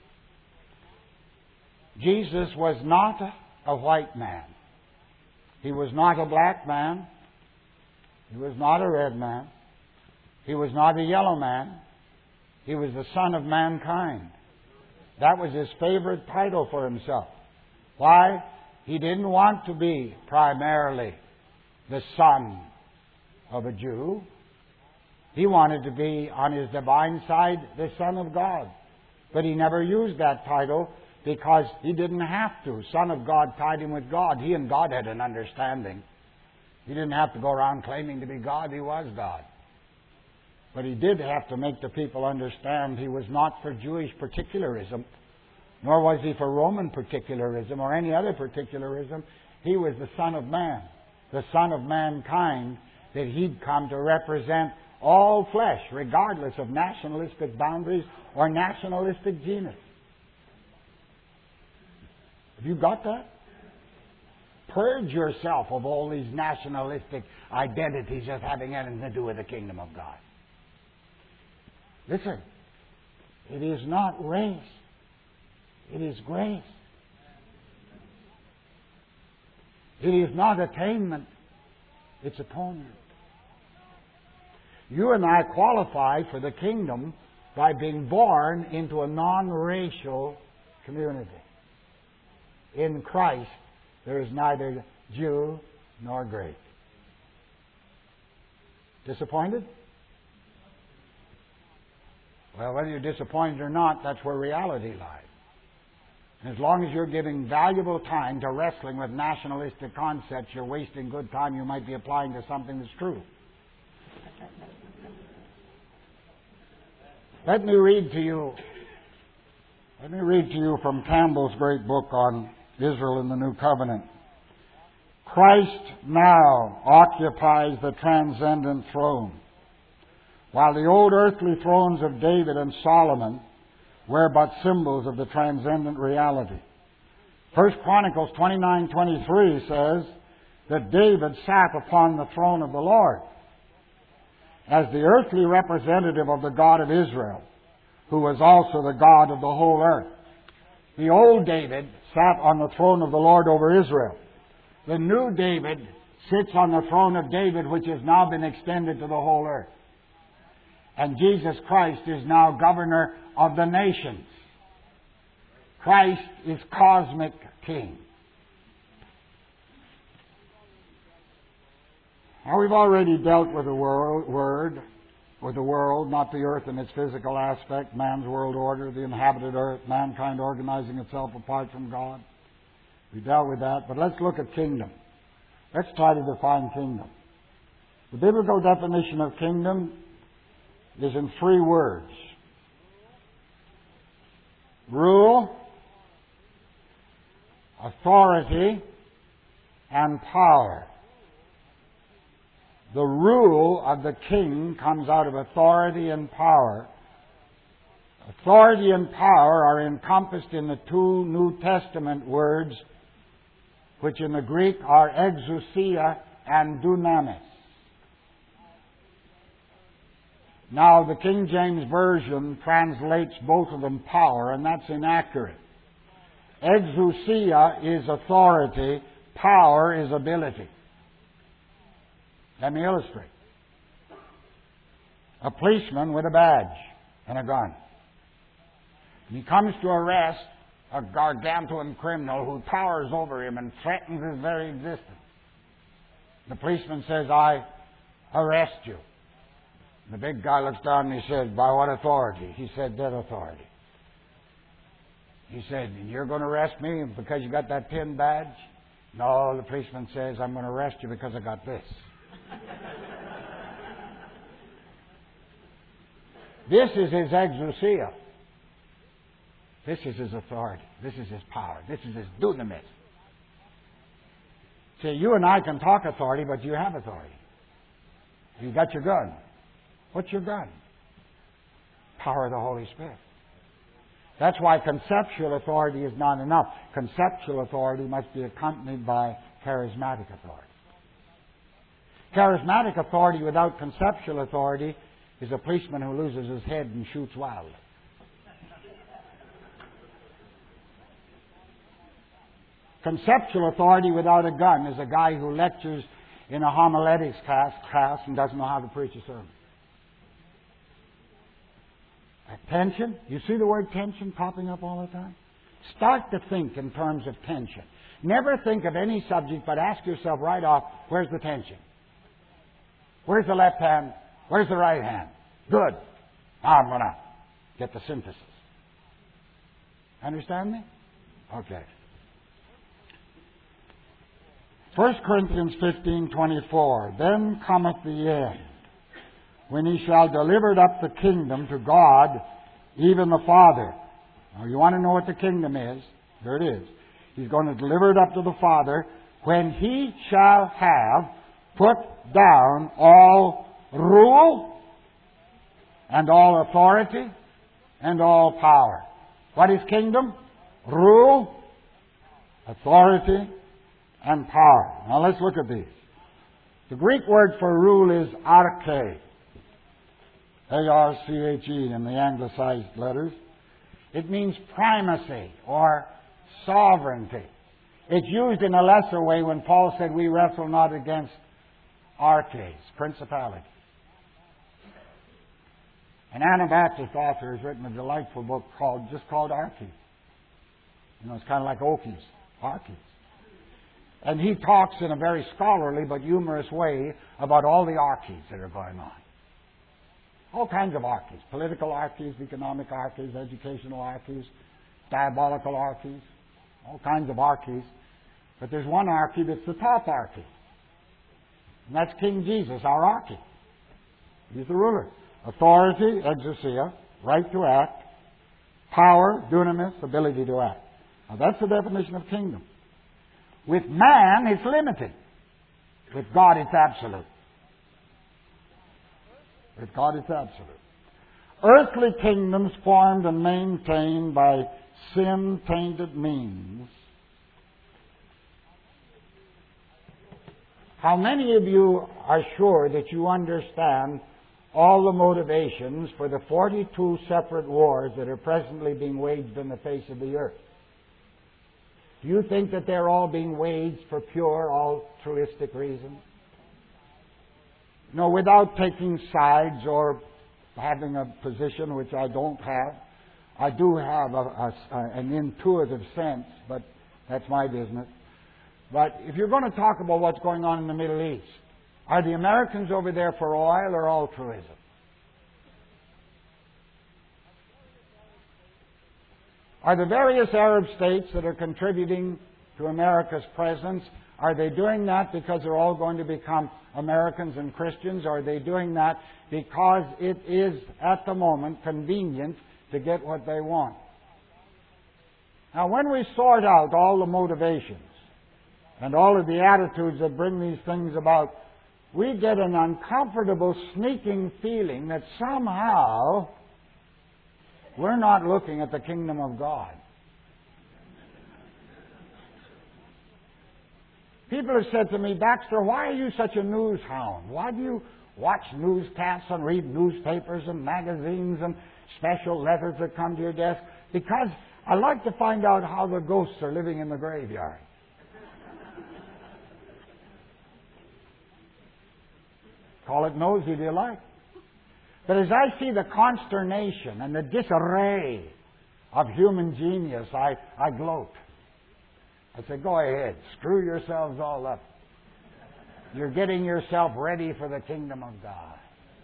Jesus was not a white man. He was not a black man. He was not a red man. He was not a yellow man. He was the Son of mankind. That was His favorite title for Himself. Why? He didn't want to be primarily the son of a Jew. He wanted to be, on His divine side, the Son of God. But He never used that title because He didn't have to. Son of God tied Him with God. He and God had an understanding. He didn't have to go around claiming to be God. He was God. But He did have to make the people understand He was not for Jewish particularism, nor was He for Roman particularism or any other particularism. He was the Son of Man, the Son of mankind, that He'd come to represent all flesh, regardless of nationalistic boundaries or nationalistic genus. Have you got that? Purge yourself of all these nationalistic identities as having anything to do with the kingdom of God. Listen, it is not race. It is grace. It is not attainment. It's atonement. You and I qualify for the kingdom by being born into a non-racial community. In Christ, there is neither Jew nor Greek. Disappointed? Well, whether you're disappointed or not, that's where reality lies. And as long as you're giving valuable time to wrestling with nationalistic concepts, you're wasting good time you might be applying to something that's true. Let me read to you from Campbell's great book on Israel in the New Covenant. Christ now occupies the transcendent throne, while the old earthly thrones of David and Solomon were but symbols of the transcendent reality. 1 Chronicles 29:23 says that David sat upon the throne of the Lord as the earthly representative of the God of Israel, who was also the God of the whole earth. The old David sat on the throne of the Lord over Israel. The new David sits on the throne of David, which has now been extended to the whole earth. And Jesus Christ is now governor of the nations. Christ is cosmic king. Now, we've already dealt with the world, not the earth in its physical aspect, man's world order, the inhabited earth, mankind organizing itself apart from God. We dealt with that, but let's look at kingdom. Let's try to define kingdom. The biblical definition of kingdom is in 3 words: rule, authority, and power. The rule of the king comes out of authority and power. Authority and power are encompassed in the 2 New Testament words, which in the Greek are exousia and dunamis. Now, the King James Version translates both of them power, and that's inaccurate. Exousia is authority, power is ability. Let me illustrate. A policeman with a badge and a gun. He comes to arrest a gargantuan criminal who towers over him and threatens his very existence. The policeman says, "I arrest you." The big guy looks down and he says, "By what authority?" He said, "That authority." He said, "And you're going to arrest me because you got that tin badge?" No, the policeman says, "I'm going to arrest you because I got this." This is his exousia. This is his authority. This is his power. This is his dunamis. See, you and I can talk authority, but you have authority. You got your gun. What's your gun? Power of the Holy Spirit. That's why conceptual authority is not enough. Conceptual authority must be accompanied by charismatic authority. Charismatic authority without conceptual authority is a policeman who loses his head and shoots wildly. Conceptual authority without a gun is a guy who lectures in a homiletics class and doesn't know how to preach a sermon. Tension. You see the word tension popping up all the time? Start to think in terms of tension. Never think of any subject, but ask yourself right off, where's the tension? Where's the left hand? Where's the right hand? Good. Now I'm going to get the synthesis. Understand me? Okay. 1 Corinthians 15:24. Then cometh the end, when he shall deliver up the kingdom to God, even the Father. Now, you want to know what the kingdom is? There it is. He's going to deliver it up to the Father, when he shall have put down all rule and all authority and all power. What is kingdom? Rule, authority, and power. Now let's look at these. The Greek word for rule is arche. A-R-C-H-E in the anglicized letters. It means primacy or sovereignty. It's used in a lesser way when Paul said we wrestle not against arches, principalities. An Anabaptist author has written a delightful book called Archies. It's kind of like Okies, Archies. And he talks in a very scholarly but humorous way about all the archies that are going on. All kinds of archies. Political archies, economic archies, educational archies, diabolical archies. All kinds of archies. But there's one archie that's the top archie. And that's King Jesus, our archie. He's the ruler. Authority, exousia, right to act. Power, dunamis, ability to act. Now that's the definition of kingdom. With man, it's limited. With God, it's absolute. With God, it's absolute. Earthly kingdoms formed and maintained by sin-tainted means. How many of you are sure that you understand all the motivations for the 42 separate wars that are presently being waged on the face of the earth? Do you think that they're all being waged for pure, altruistic reasons? No, without taking sides or having a position which I don't have. I do have an intuitive sense, but that's my business. But if you're going to talk about what's going on in the Middle East, are the Americans over there for oil or altruism? Are the various Arab states that are contributing to America's presence, are they doing that because they're all going to become Americans and Christians? Or are they doing that because it is, at the moment, convenient to get what they want? Now, when we sort out all the motivations and all of the attitudes that bring these things about, we get an uncomfortable, sneaking feeling that somehow we're not looking at the kingdom of God. People have said to me, Baxter, why are you such a news hound? Why do you watch newscasts and read newspapers and magazines and special letters that come to your desk? Because I like to find out how the ghosts are living in the graveyard. Call it nosy if you like. But as I see the consternation and the disarray of human genius, I gloat. I say, go ahead, screw yourselves all up. You're getting yourself ready for the kingdom of God.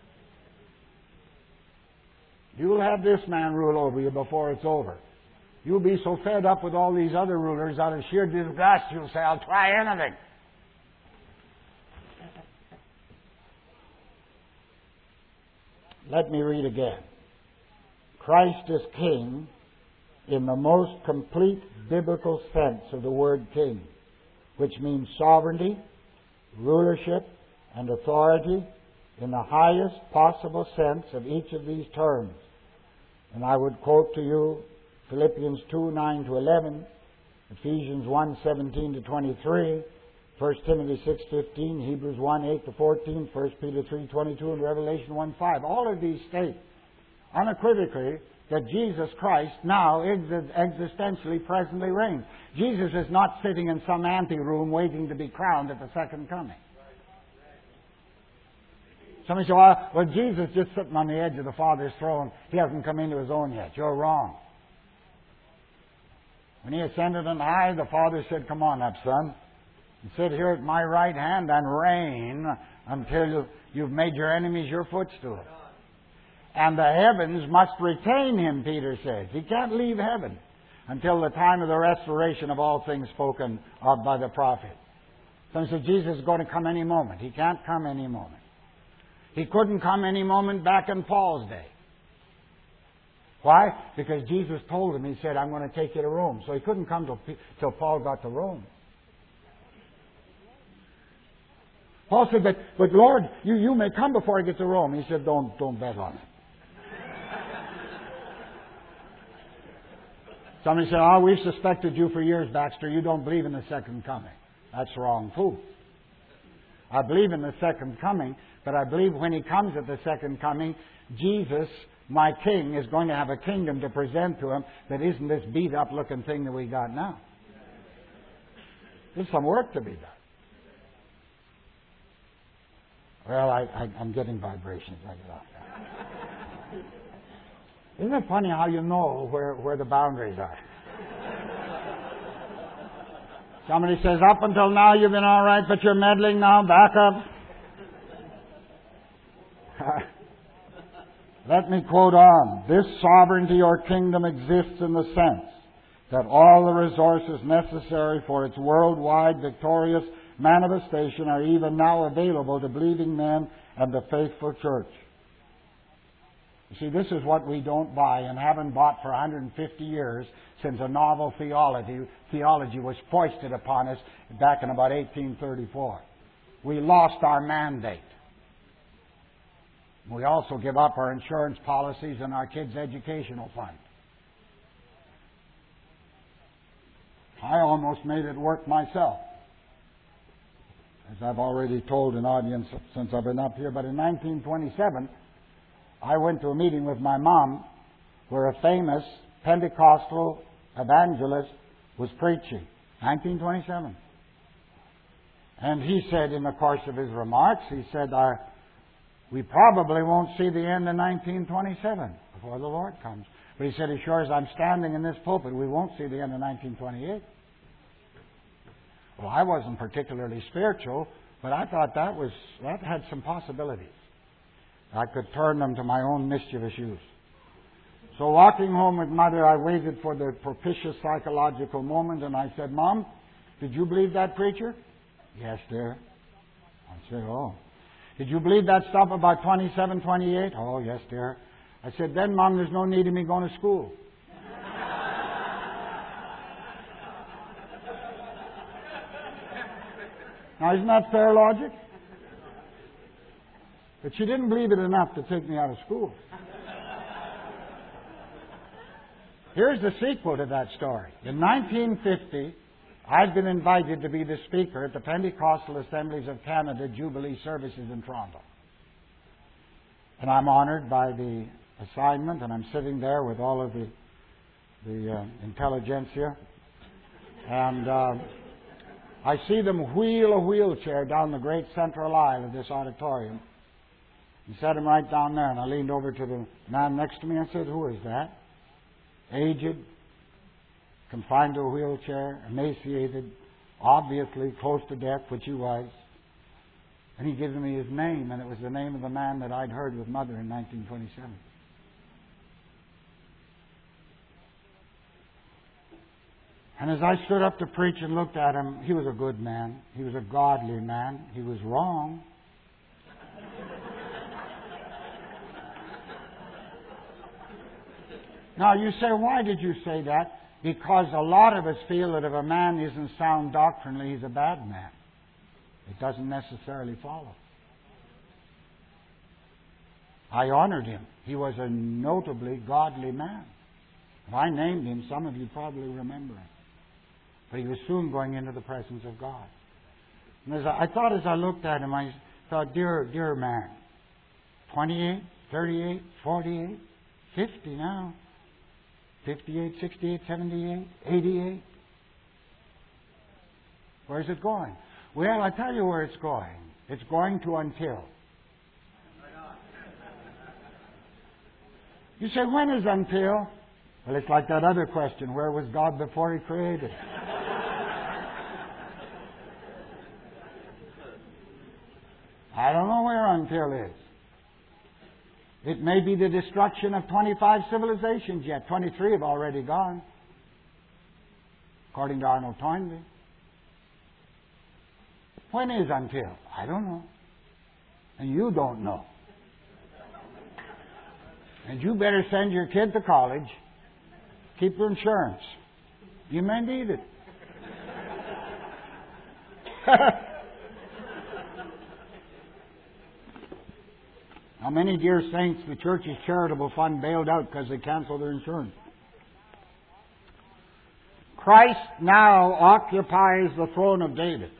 You'll have this man rule over you before it's over. You'll be so fed up with all these other rulers, out of sheer disgust, you'll say, I'll try anything. Let me read again. Christ is king in the most complete biblical sense of the word king, which means sovereignty, rulership, and authority in the highest possible sense of each of these terms. And I would quote to you Philippians 2:9-11, Ephesians 1:17-23, 1 Timothy 6:15, Hebrews 1:8-14, 1 Peter 3:22, and Revelation 1:5. All of these state unequivocally that Jesus Christ now existentially presently reigns. Jesus is not sitting in some anteroom waiting to be crowned at the second coming. Somebody say, well, Jesus is just sitting on the edge of the Father's throne. He hasn't come into His own yet. You're wrong. When He ascended on high, the Father said, come on up, son. And sit here at my right hand and reign until you've made your enemies your footstool. And the heavens must retain Him, Peter says. He can't leave heaven until the time of the restoration of all things spoken of by the prophet. Some say Jesus is going to come any moment. He can't come any moment. He couldn't come any moment back in Paul's day. Why? Because Jesus told him, He said, I'm going to take you to Rome. So He couldn't come till Paul got to Rome. Paul said, but Lord, you may come before I get to Rome. He said, don't bet on it. Somebody said, we've suspected you for years, Baxter. You don't believe in the second coming. That's wrong, too. I believe in the second coming, but I believe when He comes at the second coming, Jesus, my King, is going to have a kingdom to present to Him that isn't this beat-up looking thing that we got now. There's some work to be done. Well, I'm getting vibrations. I get off that. Isn't it funny how you know where the boundaries are? Somebody says, up until now you've been all right, but you're meddling now, back up. Let me quote on. This sovereignty or kingdom exists in the sense that all the resources necessary for its worldwide victorious manifestation are even now available to believing men and the faithful church. You see, this is what we don't buy and haven't bought for 150 years since a novel theology was foisted upon us back in about 1834. We lost our mandate. We also give up our insurance policies and our kids' educational fund. I almost made it work myself, as I've already told an audience since I've been up here. But in 1927, I went to a meeting with my mom where a famous Pentecostal evangelist was preaching. 1927. And he said in the course of his remarks, he said, we probably won't see the end of 1927 before the Lord comes. But he said, as sure as I'm standing in this pulpit, we won't see the end of 1928. Well, I wasn't particularly spiritual, but I thought that had some possibilities. I could turn them to my own mischievous use. So walking home with Mother, I waited for the propitious psychological moment, and I said, Mom, did you believe that preacher? Yes, dear. I said, oh. Did you believe that stuff about 27, 28? Oh, yes, dear. I said, then, Mom, there's no need of me going to school. Now, isn't that fair logic? But she didn't believe it enough to take me out of school. Here's the sequel to that story. In 1950, I'd been invited to be the speaker at the Pentecostal Assemblies of Canada Jubilee services in Toronto. And I'm honored by the assignment, and I'm sitting there with all of the intelligentsia. And I see them wheel a wheelchair down the great central aisle of this auditorium. He set him right down there, and I leaned over to the man next to me and said, who is that? Aged, confined to a wheelchair, emaciated, obviously close to death, which he was. And he gives me his name, and it was the name of the man that I'd heard with Mother in 1927. And as I stood up to preach and looked at him, he was a good man. He was a godly man. He was wrong. Now, you say, why did you say that? Because a lot of us feel that if a man isn't sound doctrinally, he's a bad man. It doesn't necessarily follow. I honored him. He was a notably godly man. If I named him, some of you probably remember him. But he was soon going into the presence of God. And as I looked at him, I thought, dear man, 28, 38, 48, 50 now. 58, 68, 78, 88. Where's it going? Well, I tell you where it's going. It's going to until. You say, when is until? Well, it's like that other question. Where was God before He created? I don't know where until is. It may be the destruction of 25 civilizations yet. 23 have already gone, according to Arnold Toynbee. When is until? I don't know. And you don't know. And you better send your kid to college. Keep your insurance. You may need it. How many dear saints the church's charitable fund bailed out because they canceled their insurance? Christ now occupies the throne of David.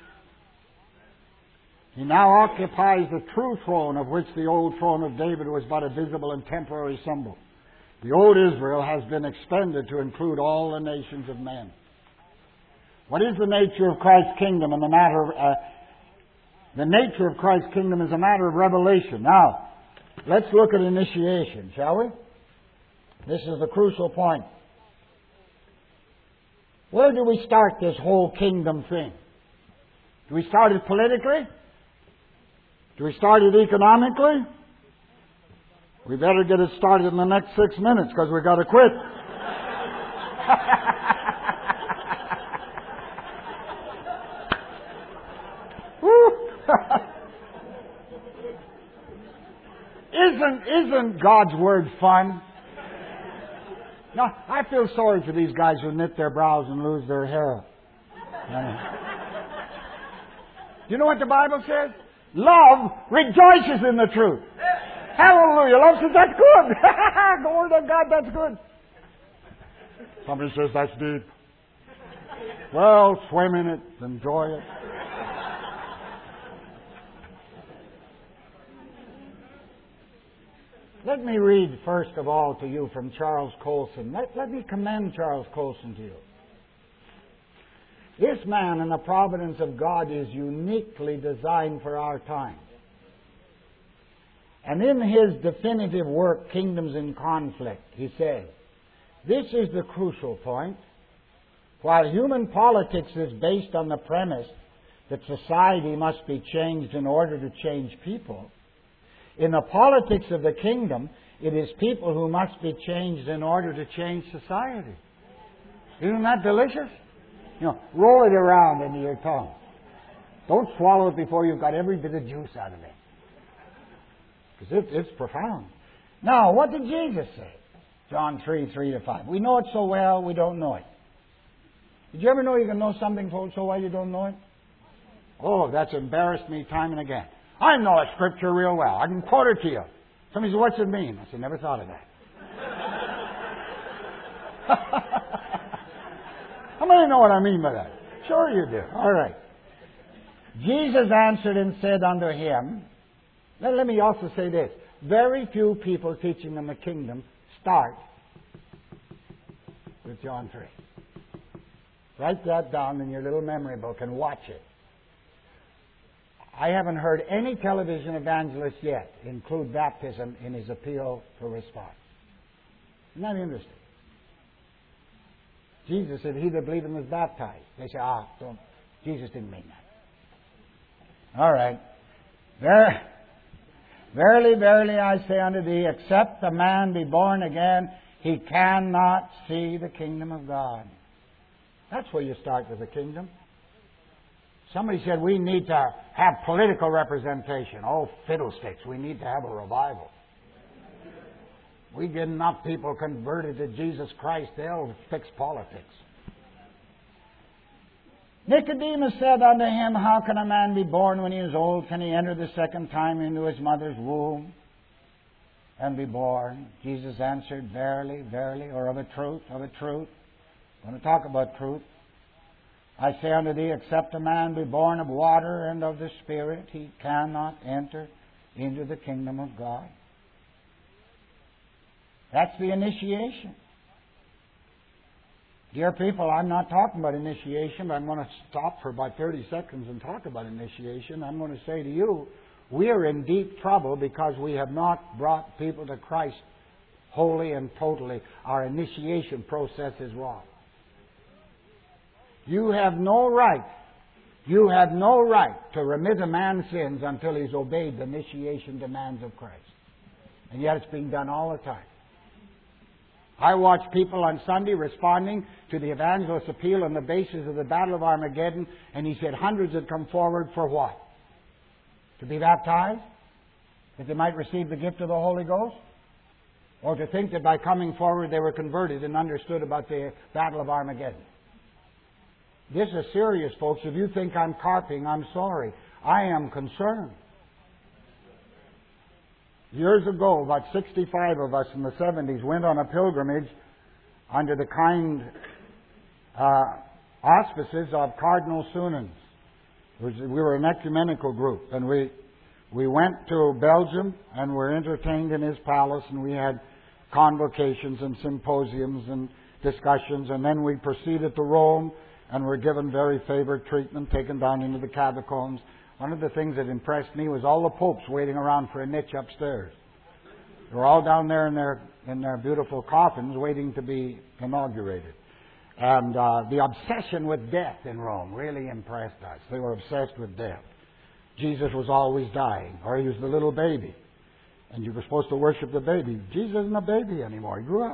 He now occupies the true throne of which the old throne of David was but a visible and temporary symbol. The old Israel has been extended to include all the nations of men. What is the nature of Christ's kingdom? And the nature of Christ's kingdom is a matter of revelation. Now, let's look at initiation, shall we? This is the crucial point. Where do we start this whole kingdom thing? Do we start it politically? Do we start it economically? We better get it started in the next 6 minutes because we've got to quit. Isn't God's Word fun? No, I feel sorry for these guys who knit their brows and lose their hair. You know what the Bible says? Love rejoices in the truth. Hallelujah. Love says that's good. The Word of God, that's good. Somebody says that's deep. Well, swim in it. Enjoy it. Let me read first of all to you from Charles Colson. Let me commend Charles Colson to you. This man in the providence of God is uniquely designed for our time. And in his definitive work, Kingdoms in Conflict, he says, this is the crucial point. While human politics is based on the premise that society must be changed in order to change people, in the politics of the kingdom, it is people who must be changed in order to change society. Isn't that delicious? You know, roll it around into your tongue. Don't swallow it before you've got every bit of juice out of it. Because it's profound. Now, what did Jesus say? John 3:3-5. We know it so well, we don't know it. Did you ever know you can know something so well you don't know it? Oh, that's embarrassed me time and again. I know a scripture real well. I can quote it to you. Somebody says, what's it mean? I said, never thought of that. How many know what I mean by that? Sure you do. All right. Jesus answered and said unto him, let me also say this. Very few people teaching them the kingdom start with John 3. Write that down in your little memory book and watch it. I haven't heard any television evangelist yet include baptism in his appeal for response. Isn't that interesting? Jesus said, he that believeth is baptized. They say, don't. Jesus didn't mean that. All right. Verily, verily, I say unto thee, except a man be born again, he cannot see the kingdom of God. That's where you start with the kingdom. Somebody said we need to have political representation. Oh, fiddlesticks. We need to have a revival. We get enough people converted to Jesus Christ, they'll fix politics. Nicodemus said unto him, how can a man be born when he is old? Can he enter the second time into his mother's womb and be born? Jesus answered, verily, verily, or of a truth. I'm going to talk about truth. I say unto thee, except a man be born of water and of the Spirit, he cannot enter into the kingdom of God. That's the initiation. Dear people, I'm not talking about initiation, but I'm going to stop for about 30 seconds and talk about initiation. I'm going to say to you, we are in deep trouble because we have not brought people to Christ wholly and totally. Our initiation process is wrong. You have no right to remit a man's sins until he's obeyed the initiation demands of Christ. And yet it's being done all the time. I watch people on Sunday responding to the evangelist's appeal on the basis of the Battle of Armageddon, and he said hundreds had come forward for what? To be baptized? That they might receive the gift of the Holy Ghost? Or to think that by coming forward they were converted and understood about the Battle of Armageddon? This is serious, folks. If you think I'm carping, I'm sorry. I am concerned. Years ago, about 65 of us in the 70s went on a pilgrimage under the kind auspices of Cardinal Sunens. We were an ecumenical group, and we went to Belgium and were entertained in his palace, and we had convocations and symposiums and discussions, and then we proceeded to Rome and were given very favored treatment, taken down into the catacombs. One of the things that impressed me was all the popes waiting around for a niche upstairs. They're all down there in their beautiful coffins waiting to be inaugurated. And the obsession with death in Rome really impressed us. They were obsessed with death. Jesus was always dying, or he was the little baby. And you were supposed to worship the baby. Jesus isn't a baby anymore. He grew up.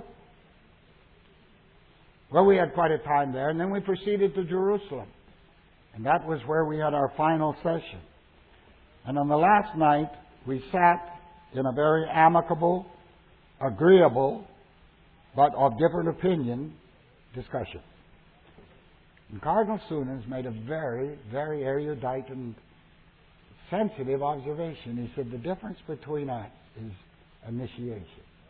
Well, we had quite a time there, and then we proceeded to Jerusalem. And that was where we had our final session. And on the last night, we sat in a very amicable, agreeable, but of different opinion discussion. And Cardinal Sunas made a very, very erudite and sensitive observation. He said the difference between us is initiation.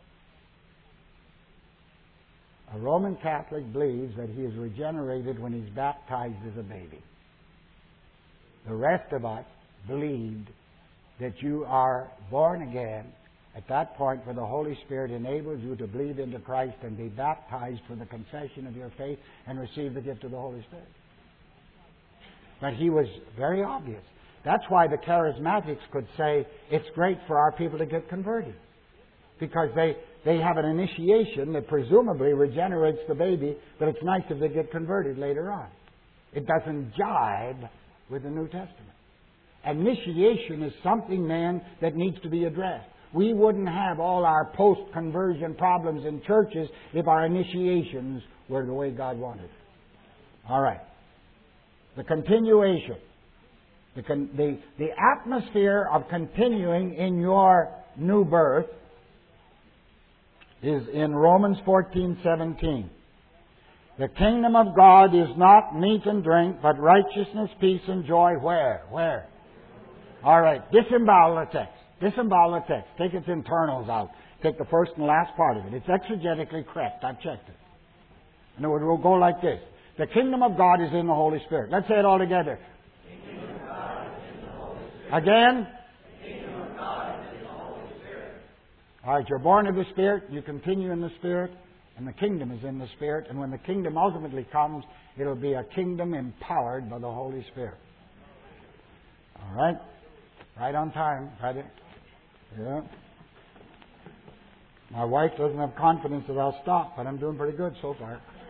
A Roman Catholic believes that he is regenerated when he's baptized as a baby. The rest of us believed that you are born again at that point where the Holy Spirit enables you to believe into Christ and be baptized for the confession of your faith and receive the gift of the Holy Spirit. But he was very obvious. That's why the charismatics could say it's great for our people to get converted. Because they have an initiation that presumably regenerates the baby, but it's nice if they get converted later on. It doesn't jibe with the New Testament. Initiation is something, man, that needs to be addressed. We wouldn't have all our post-conversion problems in churches if our initiations were the way God wanted. All right. The continuation. The atmosphere of continuing in your new birth is in Romans 14:17. The kingdom of God is not meat and drink, but righteousness, peace, and joy. Where? All right. Disembowel the text. Disembowel the text. Take its internals out. Take the first and last part of it. It's exegetically correct. I've checked it. And it will go like this. The kingdom of God is in the Holy Spirit. Let's say it all together. The kingdom of God is in the Holy Spirit. Again. The kingdom of God is in the Holy Spirit. All right. You're born of the Spirit. You continue in the Spirit. And the kingdom is in the Spirit. And when the kingdom ultimately comes, it'll be a kingdom empowered by the Holy Spirit. All right? Right on time. Right. Yeah. My wife doesn't have confidence that I'll stop, but I'm doing pretty good so far.